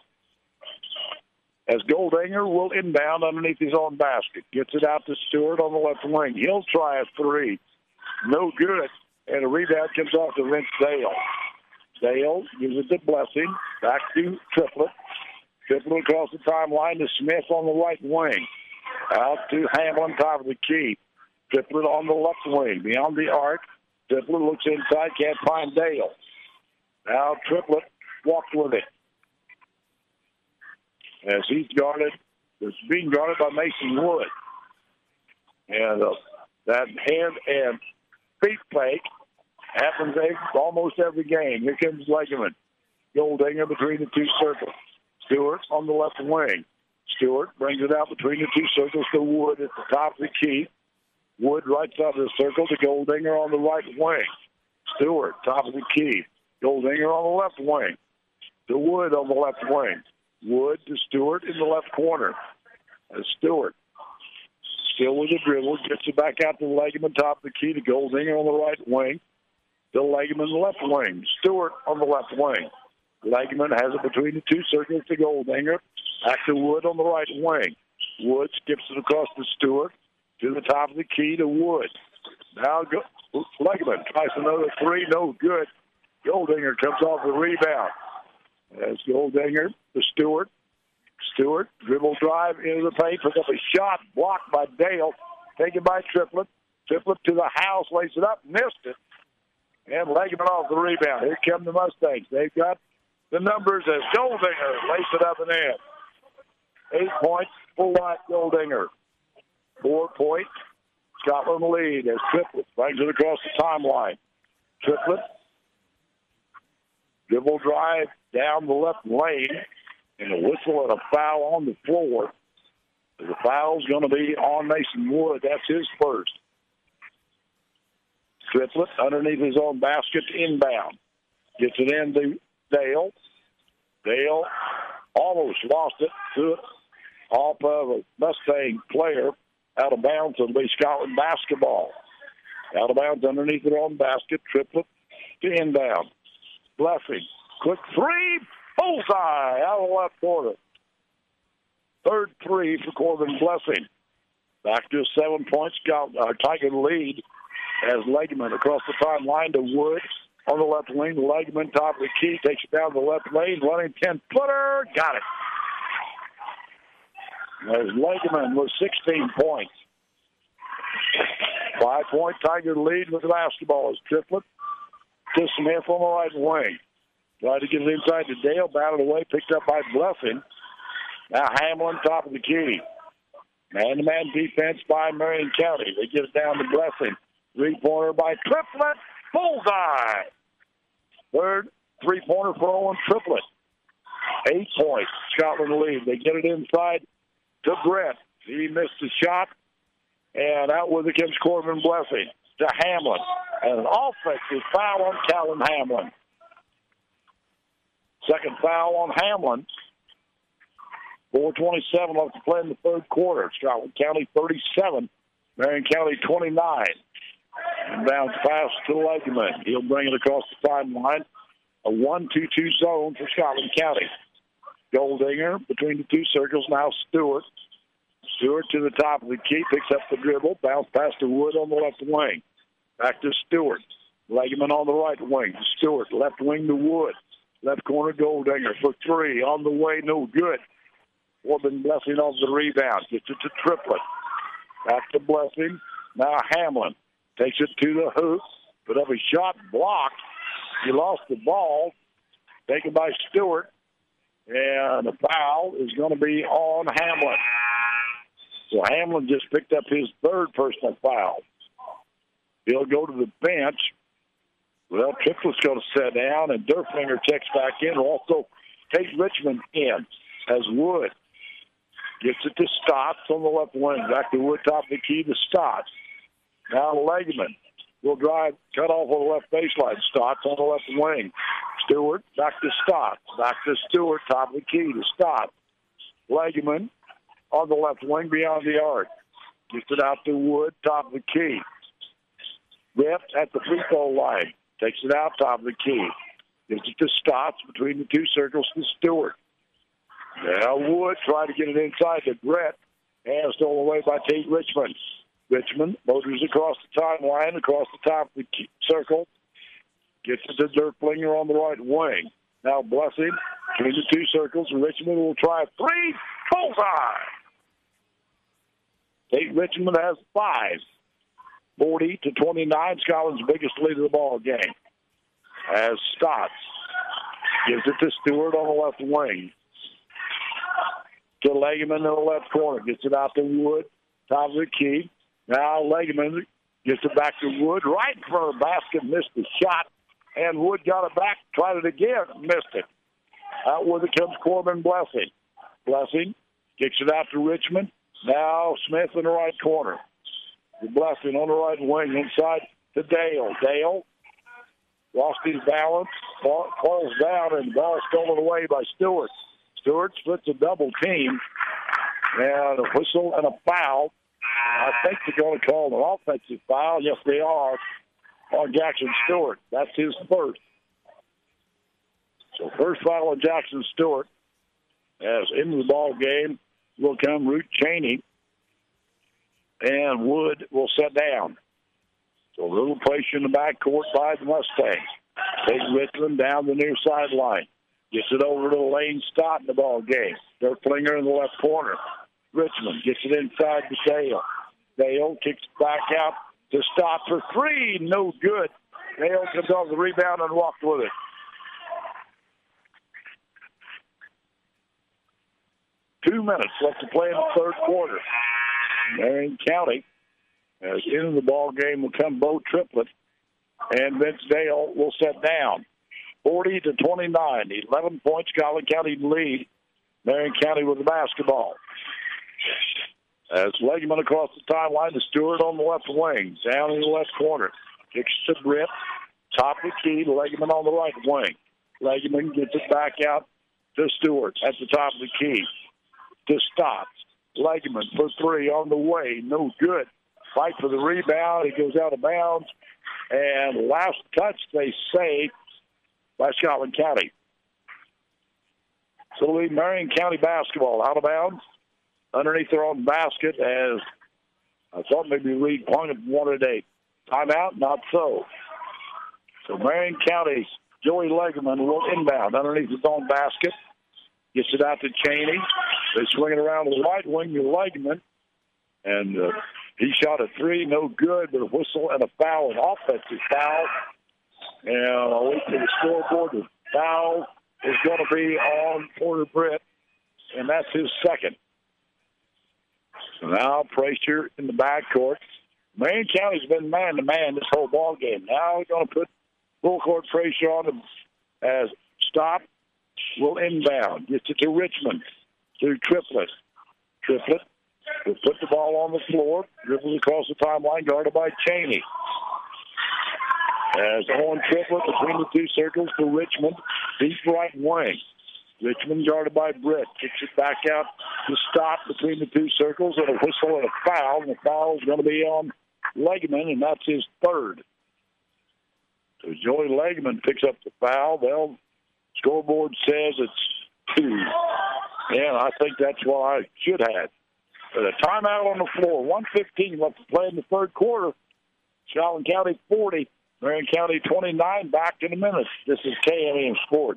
As Goldinger will inbound underneath his own basket. Gets it out to Stewart on the left wing. He'll try a three. No good. And a rebound comes off to Vince Dale. Dale gives it to Blessing. Back to Triplett. Triplett across the timeline to Smith on the right wing. Out to Hamlin, top of the key. Triplett on the left wing. Beyond the arc. Triplett looks inside, can't find Dale. Now Triplett walked with it. As he's guarded It's being guarded by Mason Wood. And that hand and feet fake happens almost every game. Here comes Legeman. Goldinger between the two circles. Stewart on the left wing. Stewart brings it out between the two circles to Wood at the top of the key. Wood right side of the circle to Goldinger on the right wing. Stewart, top of the key. Goldinger on the left wing. To Wood on the left wing. Wood to Stewart in the left corner. As Stewart, still with the dribble, gets it back out to Legeman, top of the key to Goldinger on the right wing. To Legeman, left wing. Stewart on the left wing. Legeman has it between the two circles to Goldinger. Back to Wood on the right wing. Wood skips it across to Stewart. To the top of the key to Wood. Now Legeman tries another three, no good. Goldinger comes off the rebound. As Goldinger to Stewart. Stewart, dribble drive into the paint, puts up a shot, blocked by Dale, taken by Triplett. Triplett to the house, lays it up, missed it. And Legeman off the rebound. Here come the Mustangs. They've got the numbers as Goldinger lays it up and in. 8 points for White Goldinger. 4 points. Scotland lead as Triplett brings it across the timeline. Triplett, dribble drive down the left lane, and a whistle and a foul on the floor. The foul's going to be on Mason Wood. That's his first. Triplett underneath his own basket inbound. Gets it in to Dale. Dale almost lost it to it off of a Mustang player. Out of bounds, it'll be Scotland basketball. Out of bounds underneath their own basket. Triplett to inbound. Blessing. Quick three. Bullseye out of the left corner. Third three for Corbin Blessing. Back to a 7 point Tiger lead as Legeman across the timeline to Wood on the left wing. Legeman top of the key, takes it down the left lane, running 10-footer. Got it. As Legeman with 16 points. 5 point Tiger lead with the basketball as Triplett to Smith on the right wing. Tried to get it inside to Dale, batted away, picked up by Blessing. Now Hamlin top of the key. Man-to-man defense by Marion County. They get it down to Blessing. 3-pointer by Triplett. Bullseye. Third 3-pointer for Owen Triplett. 8 points. Scotland lead. They get it inside to Brett. He missed the shot. And out with it comes Corbin Blessing to Hamlin. And an offensive foul on Calvin Hamlin. Second foul on Hamlin. 4:27 left to play in the third quarter. Scotland County 37, Marion County 29. And bounce pass to Legeman. He'll bring it across the timeline. A 1-2-2 zone for Scotland County. Goldinger between the two circles. Now Stewart. Stewart to the top of the key. Picks up the dribble. Bounce pass to Wood on the left wing. Back to Stewart. Legeman on the right wing. Stewart. Left wing to Wood. Left corner Goldinger for three. On the way. No good. Corbin Blessing off the rebound. Gets it to Triplett. Back to Blessing. Now Hamlin. Takes it to the hoop. Put up a shot blocked. He lost the ball. Taken by Stewart. And the foul is going to be on Hamlin. So Hamlin just picked up his third personal foul. He'll go to the bench. Well, Triplett's going to sit down, and Durflinger checks back in. Also, Tate Richmond in as Wood gets it to Stotts on the left wing. Back to Wood, top of the key to Stotts. Now Legeman will drive, cut off on the left baseline. Stotts on the left wing. Stewart, back to Stotts. Back to Stewart, top of the key to Stotts. Legeman on the left wing beyond the arc. Gets it out to Wood, top of the key. Ripped at the free throw line. Takes it out, top of the key. Gives it to Stotts between the two circles to Stewart. Now Wood tried to get it inside to Brett. And stolen away by Tate Richmond. Richmond motors across the timeline, across the top of the circle. Gets it to Durflinger on the right wing. Now Blessing between the two circles. Richmond will try three. Bullseye! Tate Richmond has 5. 40-29, Scotland's biggest lead of the ball game. As Stotts gives it to Stewart on the left wing. to Legeman in the left corner. Gets it out to Wood, top of the key. Now Legeman gets it back to Wood, right in front of the basket, missed the shot. And Wood got it back, tried it again, missed it. Out with it comes Corbin Blessing. Blessing kicks it out to Richmond. Now Smith in the right corner. The Blessing on the right wing inside to Dale. Dale lost his balance, falls down, and the ball stolen away by Stewart. Stewart splits a double team, and a whistle and a foul. I think they're going to call an offensive foul. Yes, they are, on Jackson Stewart. That's his first. So first foul on Jackson Stewart. As into the ball game will come Root Cheney, and Wood will set down. So a little pressure in the backcourt by the Mustangs. Take Richmond down the near sideline. Gets it over to Lane Stott in the ball game. Dirk Flinger in the left corner. Richmond gets it inside to Dale. Dale kicks back out to Stott for three. No good. Dale comes off the rebound and walked with it. Two minutes left to play in the third quarter. Marion County, as into the ball game, will come Bo Triplett, and Vince Dale will set down. 40-29, 11 points, Collin County lead. Marion County with the basketball. As Legeman across the timeline to Stewart on the left wing, down in the left corner. Kicks to Britt, top of the key, Legeman on the right wing. Legeman gets it back out to Stewart at the top of the key. To Stott. Legeman for three on the way. No good. Fight for the rebound. He goes out of bounds. And last touch, they say, by Scotland County. So it'll be Marion County basketball out of bounds. Underneath their own basket, as I thought maybe Reed pointed wanted a timeout. Not so. So Marion County's Joey Legeman will inbound underneath his own basket. Gets it out to Cheney. They swing it around the right wing to Legeman. And he shot a three, no good, but a whistle and a foul, an offensive foul. And I'll wait for the scoreboard. The foul is going to be on Porter Britt, and that's his second. So now pressure in the backcourt. Marion County's been man-to-man this whole ball game. Now we're going to put full court pressure on them as Stott will inbound. Gets it to Richmond through Triplett. Triplett will put the ball on the floor. Dribbles across the timeline, guarded by Cheney. As Owen Triplett between the two circles to Richmond, deep right wing. Richmond guarded by Britt. Kicks it back out to Stott between the two circles, and a whistle and a foul. And the foul is going to be on Legeman, and that's his third. So Joey Legeman picks up the foul. Well, scoreboard says it's 2. And I think that's what I should have. But a timeout on the floor. 1:15 left to play in the third quarter. Scotland County 40, Marion County 29. Back in a minute. This is KMEM Sports.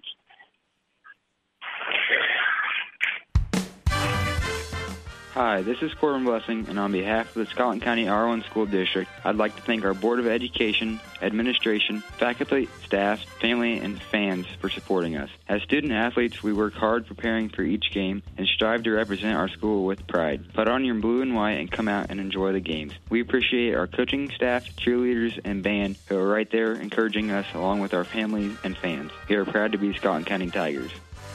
Hi, this is Corbin Blessing, and on behalf of the Scotland County R1 School District, I'd like to thank our Board of Education, administration, faculty, staff, family, and fans for supporting us. As student-athletes, we work hard preparing for each game and strive to represent our school with pride. Put on your blue and white and come out and enjoy the games. We appreciate our coaching staff, cheerleaders, and band who are right there encouraging us along with our families and fans. We are proud to be Scotland County Tigers.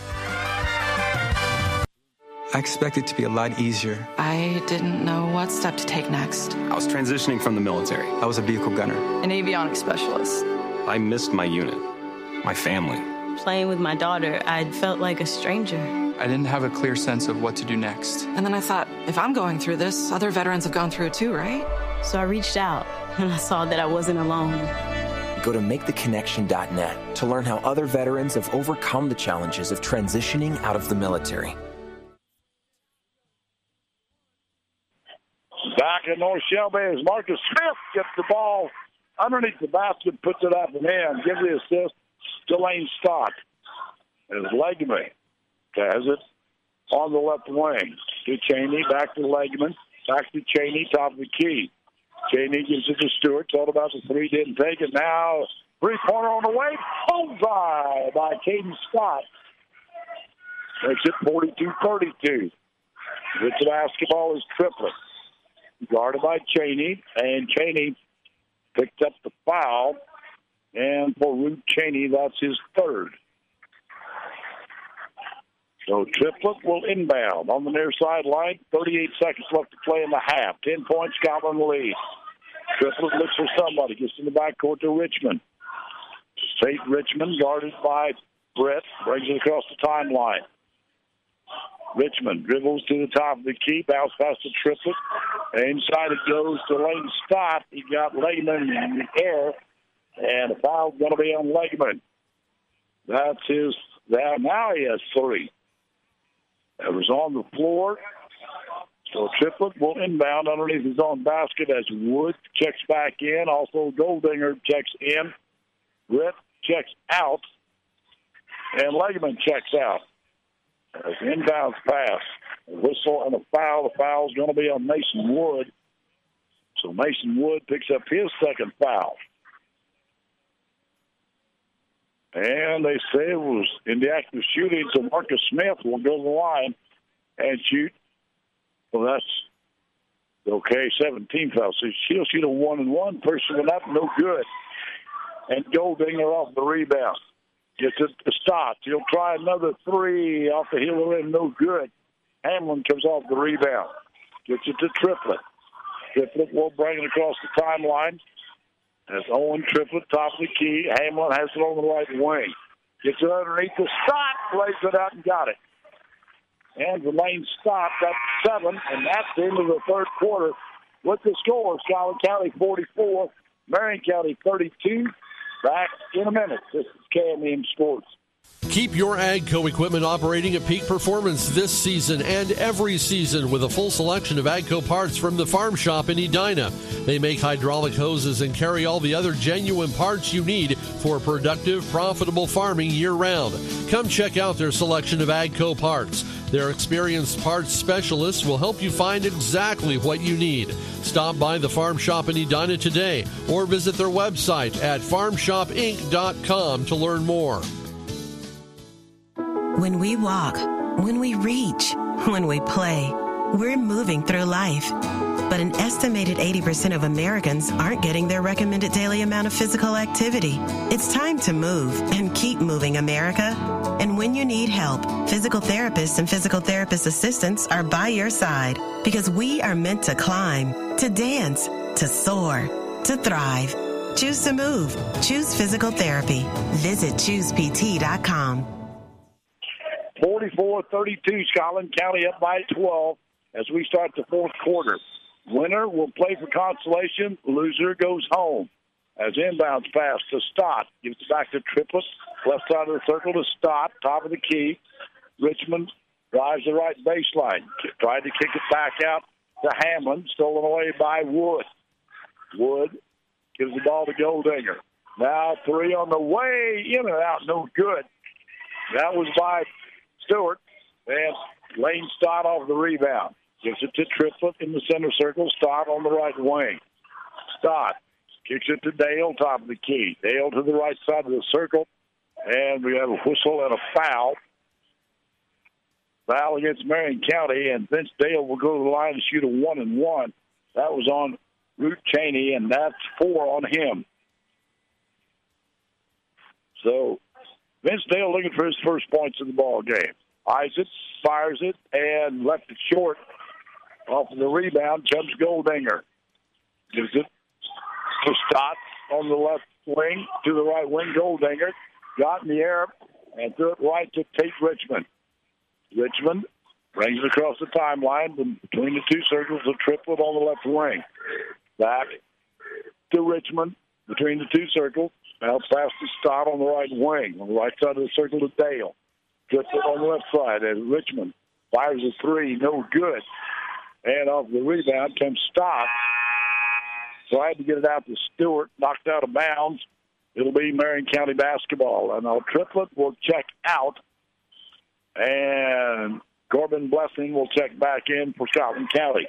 I expected it to be a lot easier. I didn't know what step to take next. I was transitioning from the military. I was a vehicle gunner. An avionics specialist. I missed my unit, my family. Playing with my daughter, I felt like a stranger. I didn't have a clear sense of what to do next. And then I thought, if I'm going through this, other veterans have gone through it too, right? So I reached out, and I saw that I wasn't alone. Go to MakeTheConnection.net to learn how other veterans have overcome the challenges of transitioning out of the military. Back in North Shelby as Marcus Smith gets the ball underneath the basket, puts it up and in, gives the assist to Lane Stott. As Legeman has it on the left wing to Cheney, back to Legeman, back to Cheney, top of the key. Cheney gives it to Stewart, thought about the three, didn't take it. Now, three-pointer on the way, bullseye by Caden Scott. Makes it 42-32. With the basketball is Triplett. Guarded by Cheney, and Cheney picked up the foul. And for Root Cheney, that's his third. So Triplett will inbound on the near sideline. 38 seconds left to play in the half. 10 points, Scotland lead. Triplett looks for somebody. Gets in the backcourt to Richmond. St. Richmond guarded by Brett. Brings it across the timeline. Richmond dribbles to the top of the key. Bounce pass to Triplett. Inside it goes to Lane Stott. He got Legman in the air. And the foul's going to be on Legman. That's his. Now he has 3. That was on the floor. So Triplett will inbound underneath his own basket as Wood checks back in. Also Goldinger checks in. Britt checks out. And Legman checks out. As inbounds pass. A whistle and a foul. The foul's going to be on Mason Wood. So Mason Wood picks up his second foul. And they say it was in the act of shooting, so Marcus Smith will go to the line and shoot. Well, that's okay, 17 fouls. So she'll shoot a 1-and-1. First one up, no good. And Goldinger off the rebound. Gets it to Stott. He'll try another 3 off the heel of the rim, no good. Hamlin comes off the rebound. Gets it to Triplett. Triplett will bring it across the timeline. As Owen Triplett, top of the key. Hamlin has it on the right wing. Gets it underneath the Stott, lays it out and got it. And the Lane Stott, that's 7, and that's the end of the third quarter. With the score, Scotland County 44, Marion County 32. Back in a minute. This is KMM Sports. Keep your AGCO equipment operating at peak performance this season and every season with a full selection of AGCO parts from the Farm Shop in Edina. They make hydraulic hoses and carry all the other genuine parts you need for productive, profitable farming year-round. Come check out their selection of AGCO parts. Their experienced parts specialists will help you find exactly what you need. Stop by the Farm Shop in Edina today or visit their website at farmshopinc.com to learn more. When we walk, when we reach, when we play, we're moving through life. But an estimated 80% of Americans aren't getting their recommended daily amount of physical activity. It's time to move and keep moving, America. And when you need help, physical therapists and physical therapist assistants are by your side because we are meant to climb, to dance, to soar, to thrive. Choose to move. Choose physical therapy. Visit ChoosePT.com. 44-32, Scotland County up by 12 as we start the fourth quarter. Winner will play for consolation. Loser goes home. As inbounds pass to Stott. Gives it back to Triplett. Left side of the circle to Stott. Top of the key. Richmond drives the right baseline. Tried to kick it back out to Hamlin. Stolen away by Wood. Wood gives the ball to Goldinger. Now 3 on the way. In and out. No good. That was by Stewart. And Lane Stott off the rebound. Gives it to Triplett in the center circle. Stott on the right wing. Stott kicks it to Dale, top of the key. Dale to the right side of the circle. And we have a whistle and a foul. Foul against Marion County. And Vince Dale will go to the line and shoot a 1-and-1. That was on Root Cheney, and that's 4 on him. So Vince Dale looking for his first points in the ball game. Eyes it, fires it, and left it short. Off of the rebound, jumps Goldinger. Gives it to Stott on the left wing, to the right wing. Goldinger got in the air and threw it right to Tate Richmond. Richmond brings it across the timeline between the two circles of Triplett on the left wing. Back to Richmond between the two circles. Now pass to Stott on the right wing. On the right side of the circle to Dale. Triplett on the left side. And Richmond fires a 3. No good. And off the rebound comes Stott. Tried to get it out to Stewart. Knocked out of bounds. It'll be Marion County basketball. And now Triplett will check out. And Corbin Blessing will check back in for Scotland County.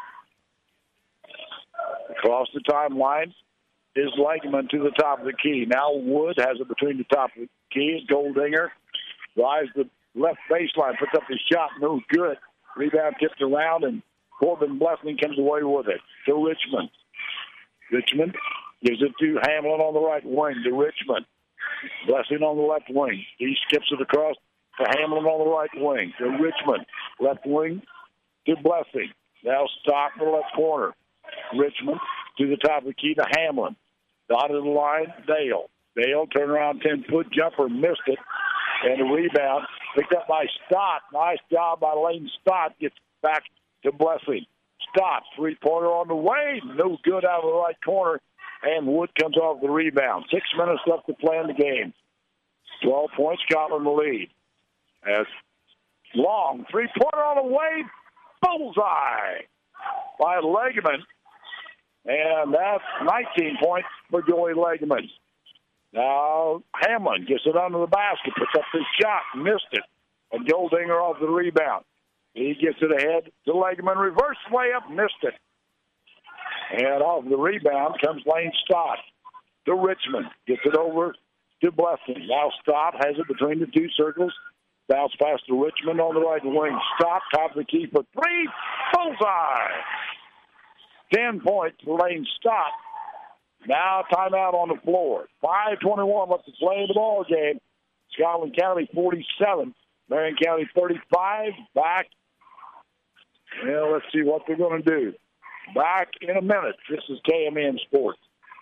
Across the timeline is Langman to the top of the key. Now Wood has it between the top of the key. Goldinger drives the left baseline, puts up his shot, no good. Rebound tipped around, and Corbin Blessing comes away with it to Richmond. Richmond gives it to Hamlin on the right wing to Richmond. Blessing on the left wing. He skips it across to Hamlin on the right wing to Richmond. Left wing to Blessing. Now Stock in the left corner. Richmond to the top of the key to Hamlin. Dotted the line, Dale. Dale turned around 10-foot jumper, missed it. And the rebound picked up by Stott. Nice job by Lane Stott. Gets back to Blessing. Stott, three-pointer on the way. No good out of the right corner. And Wood comes off the rebound. 6 minutes left to play in the game. 12 points, Scotland the lead. As Long, three-pointer on the way. Bullseye by Legeman. And that's 19 points for Joey Legeman. Now Hamlin gets it under the basket, puts up his shot, missed it. And Goldinger off the rebound. He gets it ahead to Legeman, reverse layup, missed it. And off the rebound comes Lane Stott to Richmond. Gets it over to Blessing. Now Stott has it between the two circles. Bounce pass to Richmond on the right wing. Stott, top of the key for three. Bullseye! 10 points for Lane Stott. Now timeout on the floor. 5:21 left to play in the ball game. Scotland County 47. Marion County 35. Back. Well, let's see what they're going to do. Back in a minute. This is KMN Sports.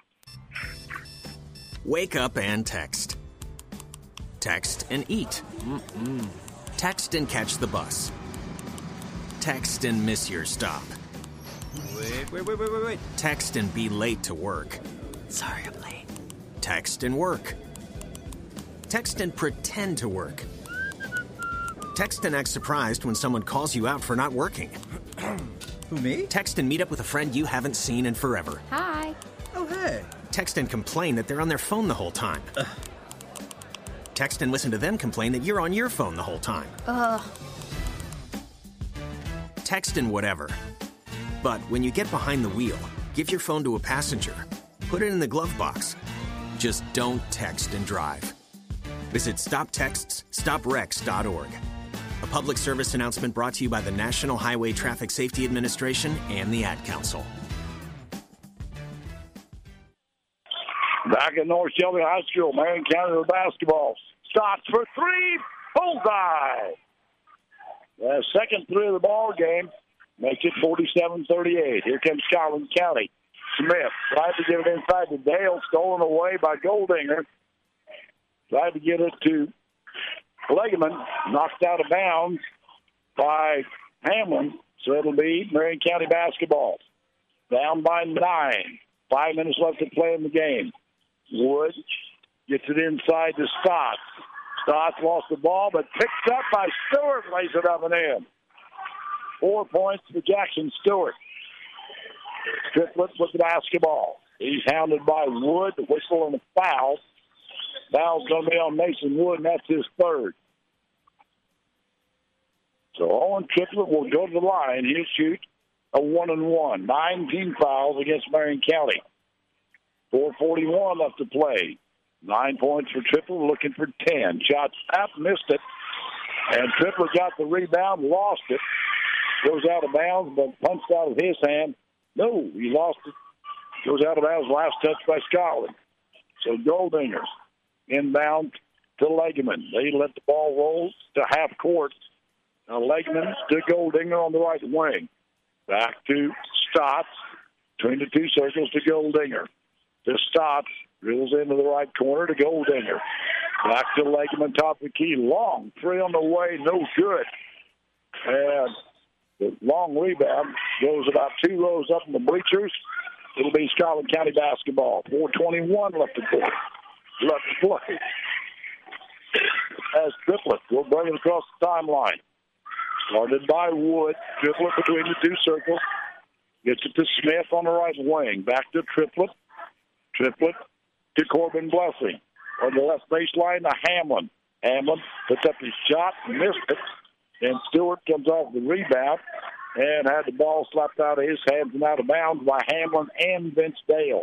Wake up and text. Text and eat. Text and catch the bus. Text and miss your stop. Wait. Text and be late to work. Sorry, I'm late. Text and work. Text and pretend to work. Text and act surprised when someone calls you out for not working. Who, me? Text and meet up with a friend you haven't seen in forever. Hi. Oh, hey. Text and complain that they're on their phone the whole time. Text and listen to them complain that you're on your phone the whole time. Text and whatever. But when you get behind the wheel, give your phone to a passenger. Put it in the glove box. Just don't text and drive. Visit StopTextsStopWrecks.org. A public service announcement brought to you by the National Highway Traffic Safety Administration and the Ad Council. Back at North Shelby High School, Marion County with basketball. Stops for three. Bullseye. The second three of the ball game makes it 47-38. Here comes Scotland County. Smith tried to get it inside to Dale, stolen away by Goldinger. Tried to get it to Legeman, knocked out of bounds by Hamlin. So it'll be Marion County basketball. Down by 9. 5 minutes left to play in the game. Wood gets it inside to Stott. Stott lost the ball, but picked up by Stewart, lays it up and in. 4 points for Jackson Stewart. Triplett with the basketball. He's hounded by Wood, the whistle and a foul. Foul's going to be on Mason Wood, and that's his third. So Owen Triplett will go to the line. He'll shoot a 1-and-1. 19 fouls against Marion County. 4:41 left to play. 9 points for Triplett, looking for 10. Shot up, missed it. And Triplett got the rebound, lost it. Goes out of bounds, but punched out of his hand. No, he lost it. Goes out of bounds, last touch by Scotland. So Goldinger inbound to Legeman. They let the ball roll to half court. Now Legeman to Goldinger on the right wing. Back to Stott. Between the two circles to Goldinger. To Stott. Drills into the right corner to Goldinger. Back to Legeman, top of the key. Long three on the way, no good. And the long rebound goes about 2 rows up in the bleachers. It'll be Scotland County basketball. 4:21 left to play. As Triplett will bring it across the timeline. Started by Wood. Triplett between the two circles. Gets it to Smith on the right wing. Back to Triplett. Triplett to Corbin Blessing. On the left baseline to Hamlin. Hamlin puts up his shot, missed it. And Stewart comes off the rebound and had the ball slapped out of his hands and out of bounds by Hamlin and Vince Dale.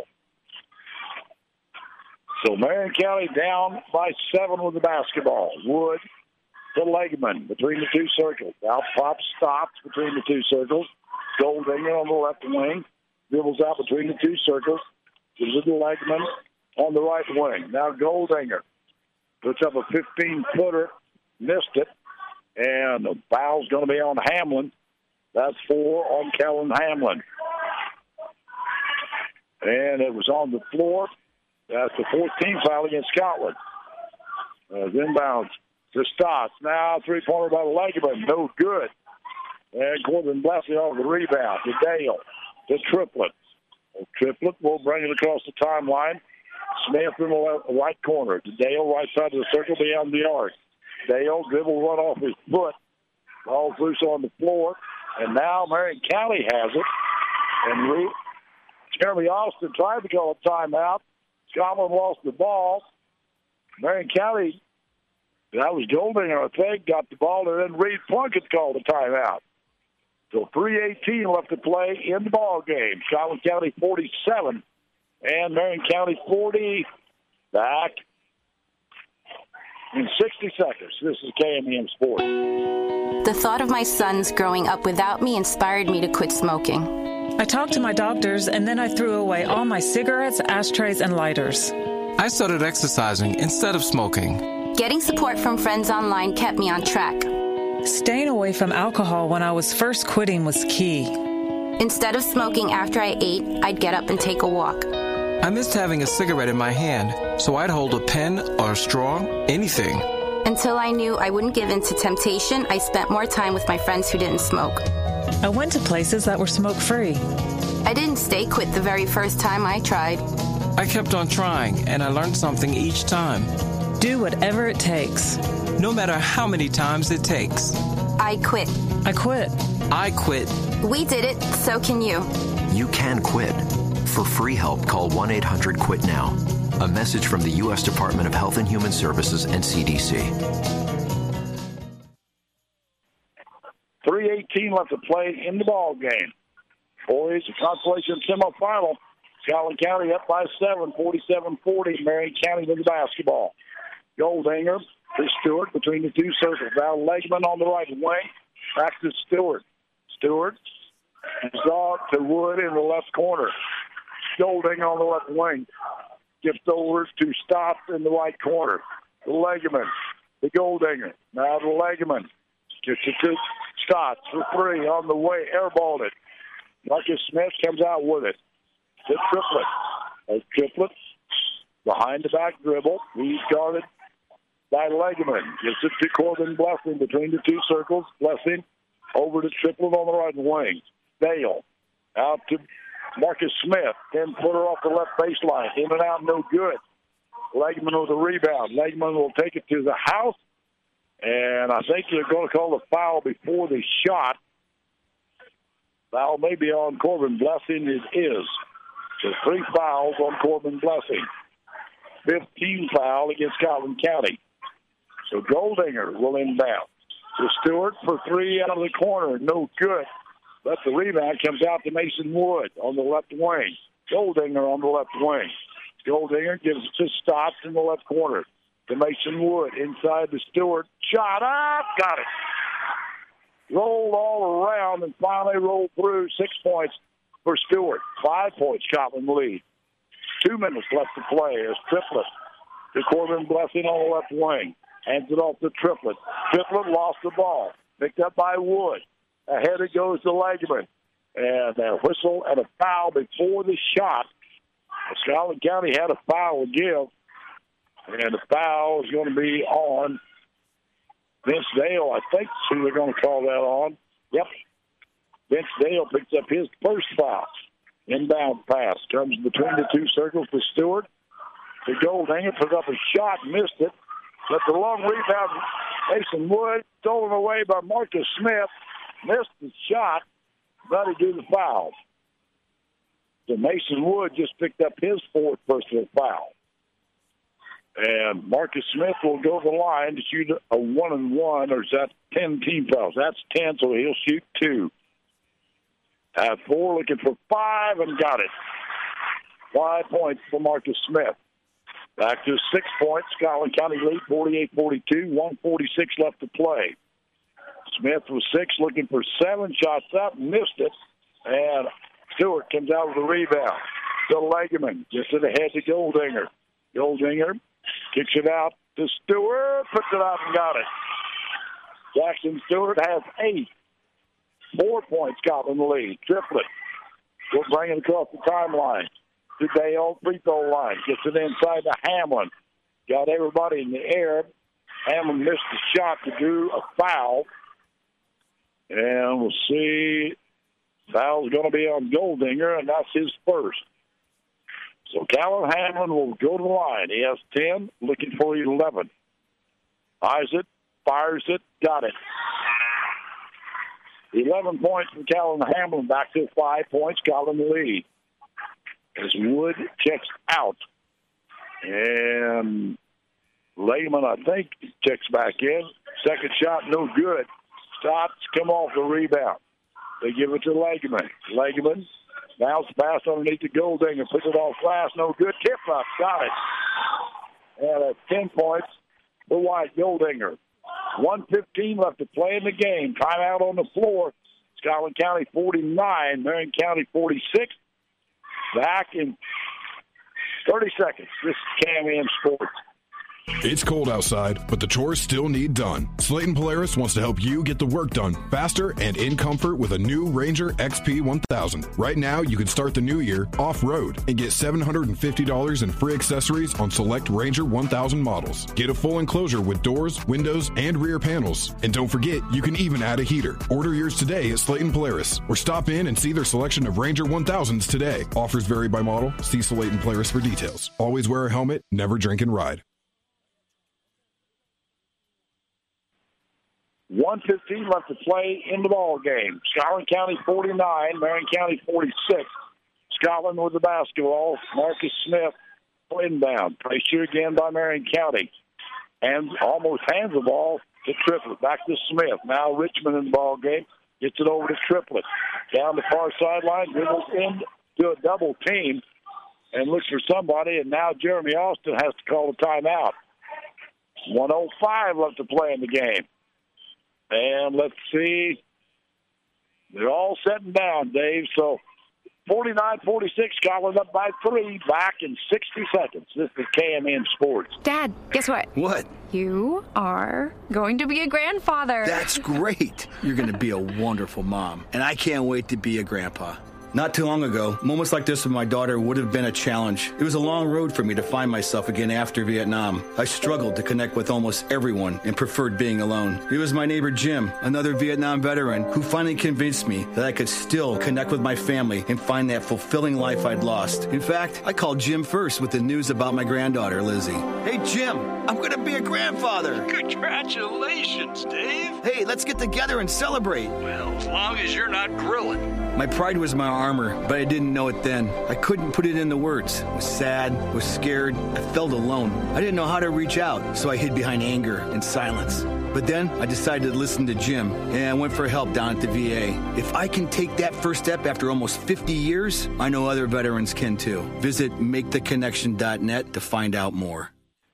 So Marion County down by 7 with the basketball. Wood to Legman between the two circles. Now Pop stops between the two circles. Goldinger on the left wing. Dribbles out between the two circles. Gives it to Legman on the right wing. Now Goldinger puts up a 15-footer. Missed it. And the foul's going to be on Hamlin. That's 4 on Kellen Hamlin. And it was on the floor. That's the 14th foul against Scotland. Inbounds to Stotts. Now three-pointer by Legman. No good. And Corbin Blessing off the rebound to Dale. To Triplett. Triplett will bring it across the timeline. Smith in the right corner. To Dale, right side of the circle beyond the arc. Dale dribble run off his foot. Ball's loose on the floor. And now Marion County has it. And Jeremy Austin tried to call a timeout. Scotland lost the ball. Marion County, that was Goldinger, I think, got the ball, and then Reed Plunkett called a timeout. So 3:18 left to play in the ball game. Scotland County 47 and Marion County 40. Back in 60 seconds. This is KMEM Sports. The thought of my sons growing up without me inspired me to quit smoking. I talked to my doctors, and then I threw away all my cigarettes, ashtrays, and lighters. I started exercising instead of smoking. Getting support from friends online kept me on track. Staying away from alcohol when I was first quitting was key. Instead of smoking after I ate, I'd get up and take a walk. I missed having a cigarette in my hand, so I'd hold a pen or a straw, anything. Until I knew I wouldn't give in to temptation, I spent more time with my friends who didn't smoke. I went to places that were smoke-free. I didn't stay quit the very first time I tried. I kept on trying, and I learned something each time. Do whatever it takes. No matter how many times it takes. I quit. I quit. I quit. We did it, so can you. You can quit. For free help, call 1-800-QUIT-NOW. A message from the U.S. Department of Health and Human Services and CDC. 3:18 left to play in the ball game. Boys, a consolation semifinal. Scotland County up by 7, 47-40. Marion County with the basketball. Goldinger to Stewart between the two circles. Now Legman on the right wing. Back to Stewart. Stewart saw to Wood in the left corner. Goldinger on the left wing. Gets over to Stotts in the right corner. To Legman. To Goldinger. Now to Legman. Gets it to Stotts for 3 on the way. Airballed it. Marcus Smith comes out with it. To Triplett. As Triplett behind the back dribble. He's guarded by Legman. Gets it to Corbin Blessing between the two circles. Blessing over to Triplett on the right wing. Dale out to Marcus Smith. 10-footer off the left baseline. In and out, no good. Legman with a rebound. Legman will take it to the house. And I think they're going to call the foul before the shot. Foul may be on Corbin Blessing. It is. So 3 fouls on Corbin Blessing. 15 foul against Scotland County. So Goldinger will inbound. To Stewart for 3 out of the corner. No good. But the rebound comes out to Mason Wood on the left wing. Goldinger on the left wing. Goldinger gives it to Stotts in the left corner. To Mason Wood inside the Stewart. Shot up. Got it. Rolled all around and finally rolled through. 6 points for Stewart. 5 points Scotland lead. 2 minutes left to play as Triplett to Corbin Blessing on the left wing. Hands it off to Triplett. Triplett lost the ball. Picked up by Wood. Ahead it goes to Legman. And a whistle and a foul before the shot. Scotland County had a foul to give. And the foul is going to be on Vince Dale. I think who they're going to call that on. Yep. Vince Dale picks up his first foul. Inbound pass comes between the two circles to Stewart. To Goldinger, put up a shot, missed it. But the long rebound, Mason Wood, stolen away by Marcus Smith. Missed the shot, but he drew the foul. So Mason Wood just picked up his 4th personal foul. And Marcus Smith will go to the line to shoot a 1-and-1, or is that 10 team fouls? That's 10, so he'll shoot 2. 4 looking for 5 and got it. 5 points for Marcus Smith. Back to 6 points. Scotland County lead 48-42. 1:46 left to play. Smith with 6, looking for 7. Shots up, missed it. And Stewart comes out with the rebound. To Legeman. Gets it ahead to Goldinger. Goldinger kicks it out to Stewart. Puts it out and got it. Jackson Stewart has 8. 4 points, Scotland lead. Triplet. We'll bring it across the timeline. To Dale, free throw line. Gets it inside to Hamlin. Got everybody in the air. Hamlin missed the shot to do a foul. And we'll see. Foul's going to be on Goldinger, and that's his first. So Callan Hamlin will go to the line. He has 10, looking for 11. Eyes it, fires it, got it. 11 points from Callan Hamlin, back to 5 points. Scotland lead. As Wood checks out. And Lehman, I think, checks back in. Second shot, no good. Stotts come off the rebound. They give it to Legeman. Legeman bounce pass underneath the Goldinger. Puts it off glass, no good. Tip up, got it. And that's 10 points for White Goldinger. 1:15 left to play in the game. Timeout on the floor. Scotland County 49, Marion County 46. Back in 30 seconds. This is KMN Sports. It's cold outside, but the chores still need done. Slayton Polaris wants to help you get the work done faster and in comfort with a new Ranger XP 1000. Right now, you can start the new year off-road and get $750 in free accessories on select Ranger 1000 models. Get a full enclosure with doors, windows, and rear panels. And don't forget, you can even add a heater. Order yours today at Slayton Polaris or stop in and see their selection of Ranger 1000s today. Offers vary by model. See Slayton Polaris for details. Always wear a helmet, never drink and ride. 1:15 left to play in the ball game. Scotland County 49, Marion County 46. Scotland with the basketball. Marcus Smith inbound. Pressure again by Marion County. And almost hands the ball to Triplett. Back to Smith. Now Richmond in the ball game. Gets it over to Triplett. Down the far sideline. Dribbles into a double team. And looks for somebody. And now Jeremy Austin has to call a timeout. 1:05 left to play in the game. And let's see. They're all setting down, Dave. So 49-46, Scotland up by 3, back in 60 seconds. This is KMN Sports. Dad, guess what? What? You are going to be a grandfather. That's great. You're going to be a wonderful mom. And I can't wait to be a grandpa. Not too long ago, moments like this with my daughter would have been a challenge. It was a long road for me to find myself again after Vietnam. I struggled to connect with almost everyone and preferred being alone. It was my neighbor Jim, another Vietnam veteran, who finally convinced me that I could still connect with my family and find that fulfilling life I'd lost. In fact, I called Jim first with the news about my granddaughter, Lizzie. Hey, Jim, I'm going to be a grandfather. Congratulations, Dave. Hey, let's get together and celebrate. Well, as long as you're not grilling. My pride was my armor, but I didn't know it then. I couldn't put it into words. I was sad, was scared, I felt alone. I didn't know how to reach out, so I hid behind anger and silence. But then I decided to listen to Jim, and I went for help down at the VA. If I can take that first step after almost 50 years, I know other veterans can too. Visit MakeTheConnection.net to find out more.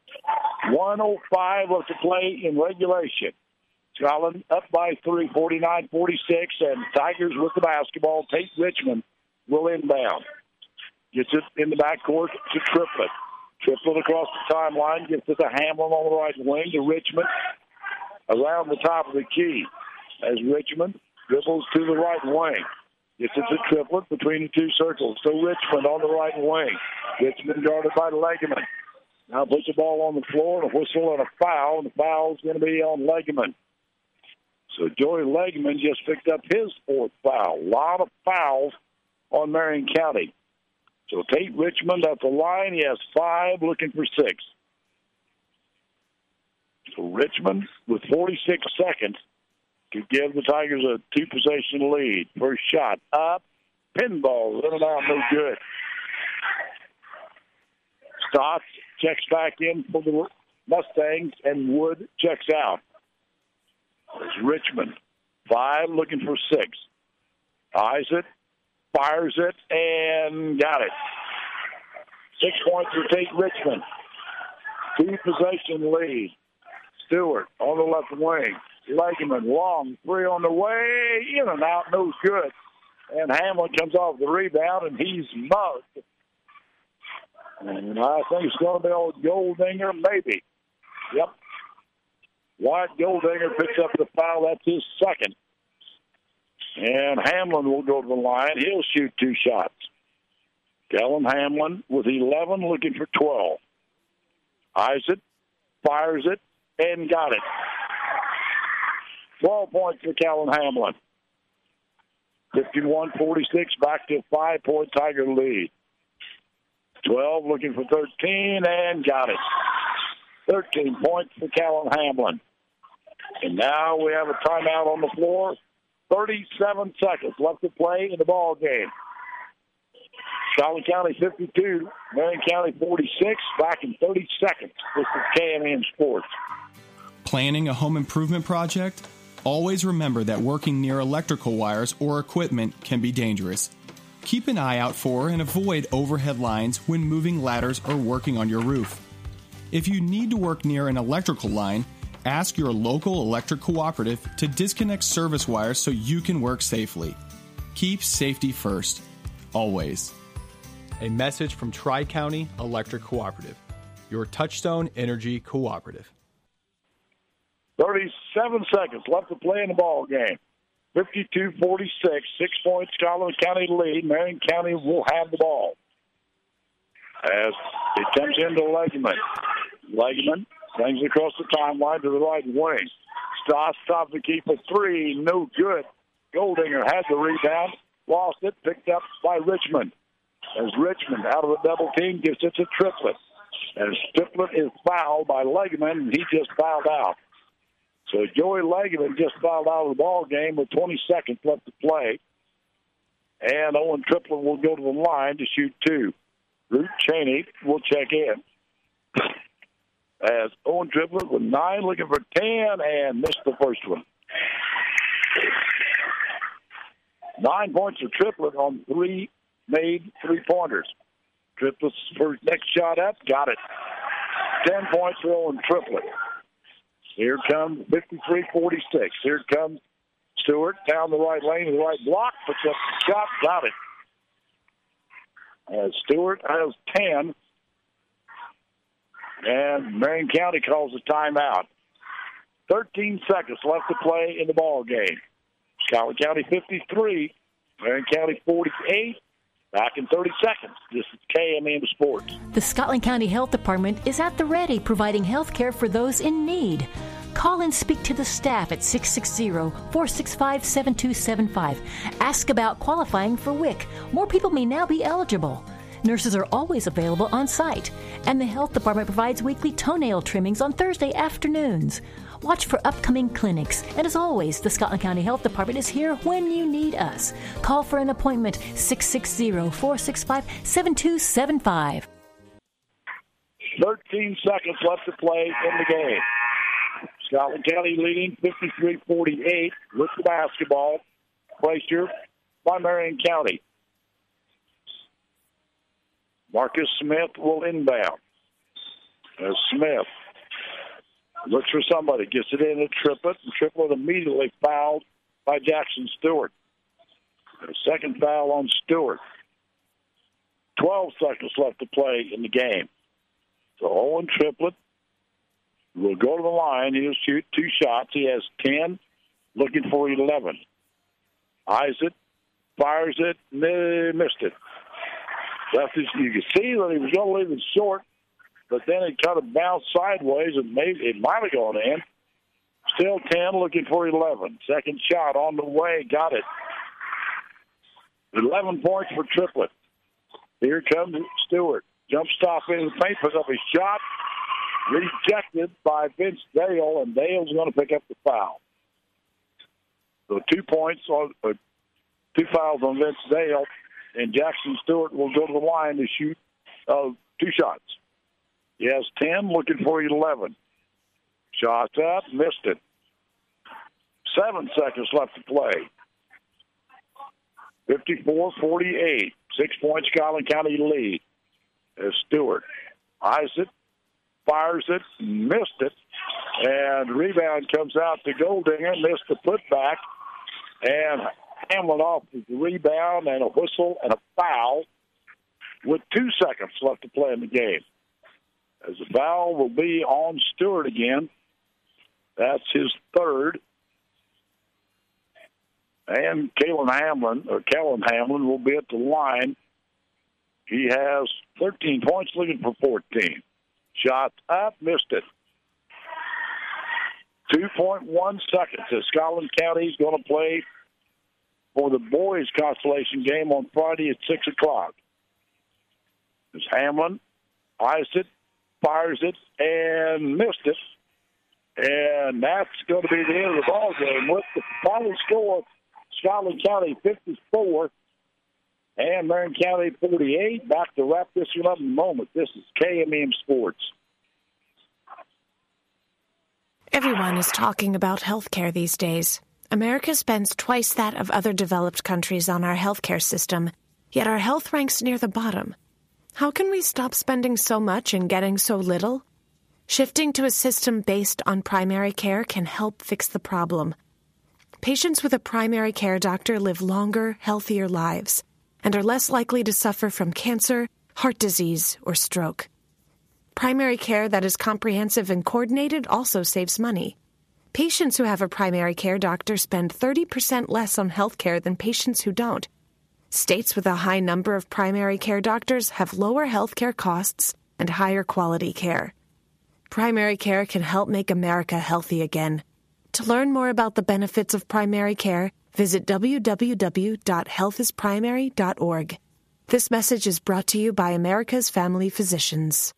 1:05 left to play in regulation. Scotland up by 3, 49-46, and Tigers with the basketball. Tate Richmond will inbound. Gets it in the backcourt to Triplett. Triplett across the timeline, gets it to Hamlin on the right wing, to Richmond around the top of the key. As Richmond dribbles to the right wing. Gets it to Triplett between the two circles. So Richmond on the right wing. Richmond guarded by Legeman. Now puts the ball on the floor, and a whistle and a foul, and the foul's going to be on Legeman. So Joey Legeman just picked up his 4th foul. A lot of fouls on Marion County. So Tate Richmond at the line. He has 5, looking for 6. So Richmond with 46 seconds to give the Tigers a 2-possession lead. First shot up. Pinball. In and out, no good. Stotts checks back in for the Mustangs, and Wood checks out. It's Richmond. 5, looking for 6. Eyes it, fires it, and got it. 6 points for Tate Richmond. 2-possession lead. Stewart on the left wing. Legeman, long three on the way, in and out, no good. And Hamlin comes off the rebound, and he's mugged. And I think it's going to be old Goldinger, maybe. Yep. Wyatt Goldinger picks up the foul. That's his second. And Hamlin will go to the line. He'll shoot 2 shots. Kellen Hamlin with 11, looking for 12. Eyes it, fires it, and got it. 12 points for Kellen Hamlin. 51-46, back to a 5-point Tiger lead. 12 looking for 13, and got it. 13 points for Kellen Hamlin. And now we have a timeout on the floor. 37 seconds left to play in the ball game. Scotland County 52, Marion County 46, back in 30 seconds. This is KMN Sports. Planning a home improvement project? Always remember that working near electrical wires or equipment can be dangerous. Keep an eye out for and avoid overhead lines when moving ladders or working on your roof. If you need to work near an electrical line, ask your local electric cooperative to disconnect service wires so you can work safely. Keep safety first, always. A message from Tri-County Electric Cooperative, your Touchstone Energy Cooperative. 37 seconds left to play in the ball game. 52-46, 6 points, Scotland County lead. Marion County will have the ball. As it comes into Legeman. Legeman brings it across the timeline to the right wing. Stoss stops to keep a 3, no good. Goldinger had the rebound, lost it, picked up by Richmond. As Richmond, out of the double team, gives it to Triplett. As Triplett is fouled by Legeman, and he just fouled out. So Joey Legeman just fouled out of the ball game with 20 seconds left to play. And Owen Triplett will go to the line to shoot 2. Root Cheney will check in. As Owen Triplett with 9, looking for 10, and missed the first one. 9 points for Triplett on 3 made 3-pointers. Triplett's first next shot up, got it. 10 points for Owen Triplett. Here comes 53-46. Here comes Stewart down the right lane to the right block, puts up the shot, got it. As Stewart has 10, and Marion County calls a timeout. 13 seconds left to play in the ball game. Scotland County 53, Marion County 48. Back in 30 seconds. This is KMN Sports. The Scotland County Health Department is at the ready, providing health care for those in need. Call and speak to the staff at 660-465-7275. Ask about qualifying for WIC. More people may now be eligible. Nurses are always available on site. And the Health Department provides weekly toenail trimmings on Thursday afternoons. Watch for upcoming clinics. And as always, the Scotland County Health Department is here when you need us. Call for an appointment, 660-465-7275. 13 seconds left to play in the game. Scotland County leading 53-48 with the basketball. Placed here by Marion County. Marcus Smith will inbound. As Smith looks for somebody, gets it in to Triplett, and Triplett immediately fouled by Jackson Stewart. A second foul on Stewart. 12 seconds left to play in the game. So Owen Triplett will go to the line. He'll shoot 2 shots. He has 10, looking for 11. Eyes it, fires it, missed it. You can see that he was going to leave it short, but then it kind of bounced sideways, and maybe it might have gone in. Still 10, looking for 11. Second shot on the way, got it. 11 points for Triplett. Here comes Stewart. Jump stop into the paint, puts up his shot. Rejected by Vince Dale, and Dale's going to pick up the foul. So 2 points, 2 fouls on Vince Dale, and Jackson Stewart will go to the line to shoot 2 shots. He has 10, looking for 11. Shot up, missed it. 7 seconds left to play. 54-48. 6 points, Scotland County lead. As Stewart eyes it, fires it, missed it, and the rebound comes out to Goldinger, missed the putback, and Hamlin off with the rebound and a whistle and a foul with 2 seconds left to play in the game. As the foul will be on Stewart again. That's his third. And Kellen Hamlin will be at the line. He has 13 points, looking for 14. Shot up, missed it. 2.1 seconds as Scotland County is going to play for the boys' consolation game on Friday at 6 o'clock. As Hamlin eyes it, fires it, and missed it. And that's going to be the end of the ball game with the final score, Scotland County 54 and Marion County 48. Back to wrap this one up in a moment. This is KMEM Sports. Everyone is talking about healthcare these days. America spends twice that of other developed countries on our healthcare system, yet our health ranks near the bottom. How can we stop spending so much and getting so little? Shifting to a system based on primary care can help fix the problem. Patients with a primary care doctor live longer, healthier lives and are less likely to suffer from cancer, heart disease, or stroke. Primary care that is comprehensive and coordinated also saves money. Patients who have a primary care doctor spend 30% less on health care than patients who don't. States with a high number of primary care doctors have lower health care costs and higher quality care. Primary care can help make America healthy again. To learn more about the benefits of primary care, visit www.healthisprimary.org. This message is brought to you by America's Family Physicians.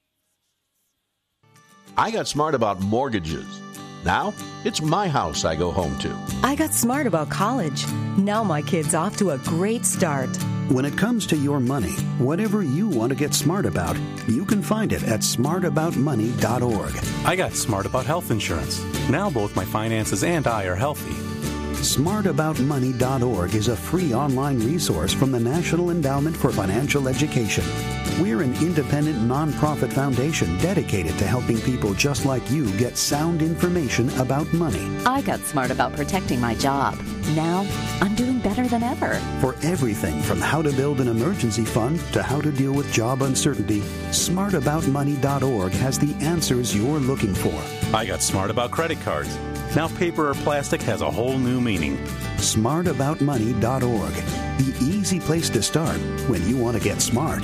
I got smart about mortgages. Now, it's my house I go home to. I got smart about college. Now my kid's off to a great start. When it comes to your money, whatever you want to get smart about, you can find it at smartaboutmoney.org. I got smart about health insurance. Now both my finances and I are healthy. Smartaboutmoney.org is a free online resource from the National Endowment for Financial Education. We're an independent nonprofit foundation dedicated to helping people just like you get sound information about money. I got smart about protecting my job. Now, I'm doing better than ever. For everything from how to build an emergency fund to how to deal with job uncertainty, smartaboutmoney.org has the answers you're looking for. I got smart about credit cards. Now paper or plastic has a whole new meaning. Smartaboutmoney.org, the easy place to start when you want to get smart.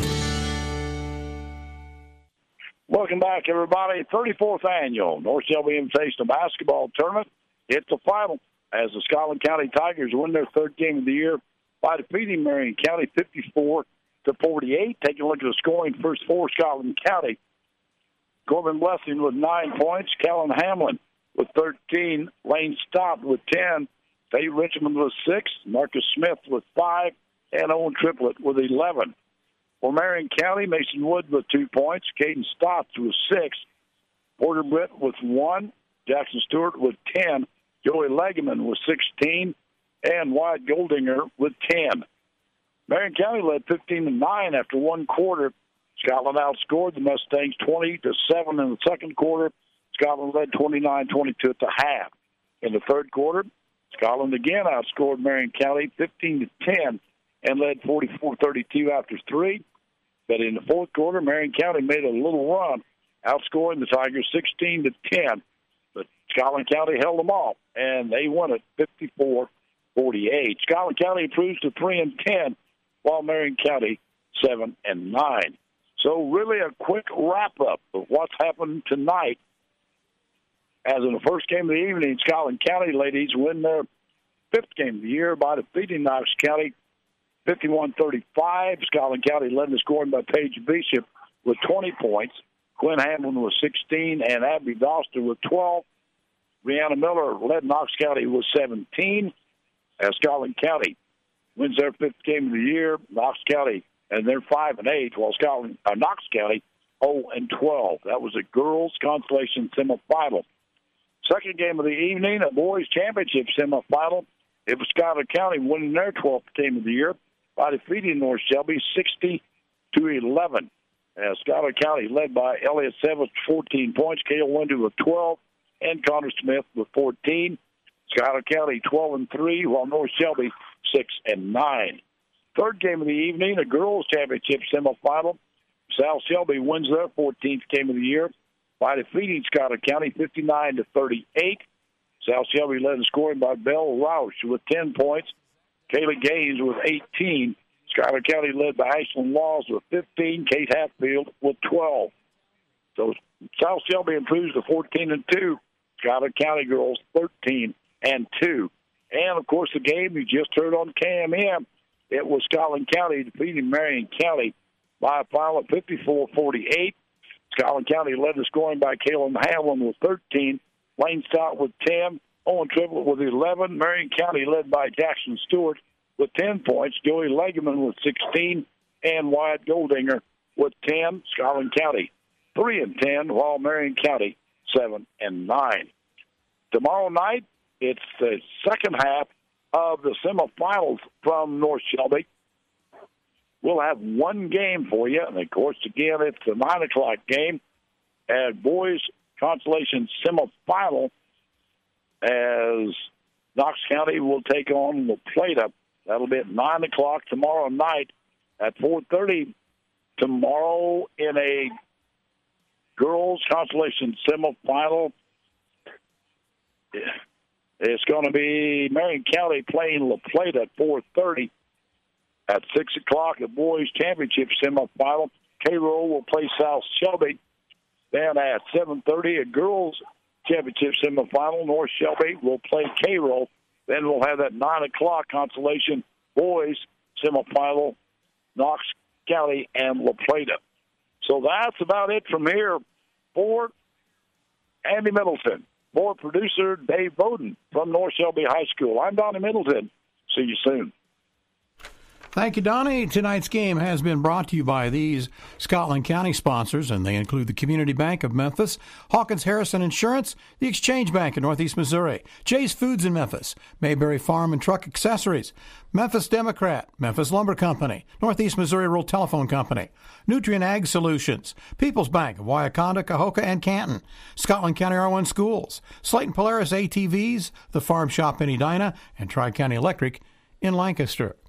Welcome back, everybody. 34th Annual North Shelby Invitational Basketball Tournament. It's the final as the Scotland County Tigers win their third game of the year by defeating Marion County 54-48. Taking a look at the scoring first for Scotland County. Corbin Blessing with 9 points. Kellen Hamlin with 13. Lane Stott with 10. Tate Richmond with 6. Marcus Smith with 5. And Owen Triplett with 11. For Marion County, Mason Wood with 2 points. Caden Stotts with 6. Porter Britt with 1. Jackson Stewart with 10. Joey Legeman with 16. And Wyatt Goldinger with 10. Marion County led 15-9 after one quarter. Scotland outscored the Mustangs 20-7 in the second quarter. Scotland led 29-22 at the half. In the third quarter, Scotland again outscored Marion County 15-10 and led 44-32 after three. But in the fourth quarter, Marion County made a little run, outscoring the Tigers 16-10. But Scotland County held them off, and they won it 54-48. Scotland County improves to 3-10, while Marion County 7-9. So really a quick wrap-up of what's happened tonight. As in the first game of the evening, Scotland County ladies win their fifth game of the year by defeating Knox County 51-35. Scotland County led the scoring by Paige Bishop with 20 points. Quinn Hamlin with 16 and Abby Doster with 12. Brianna Miller led Knox County with 17. As Scotland County wins their fifth game of the year, Knox County, and they're 5-8, while Knox County 0-12. That was a girls' consolation semifinal. Second game of the evening, a boys' championship semifinal. It was Schuyler County winning their 12th game of the year by defeating North Shelby 60-11. Schuyler County led by Elliott Severs, 14 points. Cale Windy with 12, and Connor Smith with 14. Schuyler County 12-3, while North Shelby 6-9. Third game of the evening, a girls' championship semifinal. South Shelby wins their 14th game of the year by defeating Schuyler County 59-38. South Shelby led in scoring by Belle Roush with 10 points. Kaylee Gaines with 18. Schuyler County led by Ashlyn Laws with 15. Kate Hatfield with 12. So South Shelby improves to 14-2. Schuyler County girls 13-2. And, of course, the game you just heard on KMM, it was Scotland County defeating Marion County by a final of 54-48. Scotland County led the scoring by Kaylin Hamlin with 13. Lane Stout with 10. Owen Triplett with 11. Marion County led by Jackson Stewart with 10 points. Joey Legerman with 16. And Wyatt Goldinger with 10. Scotland County 3-10, while Marion County 7-9. Tomorrow night, it's the second half of the semifinals from North Shelby. We'll have one game for you. And, of course, again, it's the 9 o'clock game at boys consolation semifinal as Knox County will take on La Plata. That'll be at 9 o'clock tomorrow night. At 4:30 tomorrow in a girls consolation semifinal, it's going to be Marion County playing La Plata at 4:30. At 6 o'clock, a boys championship semifinal, Cairo will play South Shelby. Then at 7:30, a girls championship semifinal, North Shelby will play Cairo. Then we'll have that 9 o'clock consolation boys semifinal, Knox County and La Plata. So that's about it from here for Andy Middleton. For producer Dave Bowden from North Shelby High School, I'm Donnie Middleton. See you soon. Thank you, Donnie. Tonight's game has been brought to you by these Scotland County sponsors, and they include the Community Bank of Memphis, Hawkins Harrison Insurance, the Exchange Bank in Northeast Missouri, Jay's Foods in Memphis, Mayberry Farm and Truck Accessories, Memphis Democrat, Memphis Lumber Company, Northeast Missouri Rural Telephone Company, Nutrient Ag Solutions, People's Bank of Wauconda, Cahokia, and Canton, Scotland County R1 Schools, Slayton Polaris ATVs, the Farm Shop in Edina, and Tri-County Electric in Lancaster.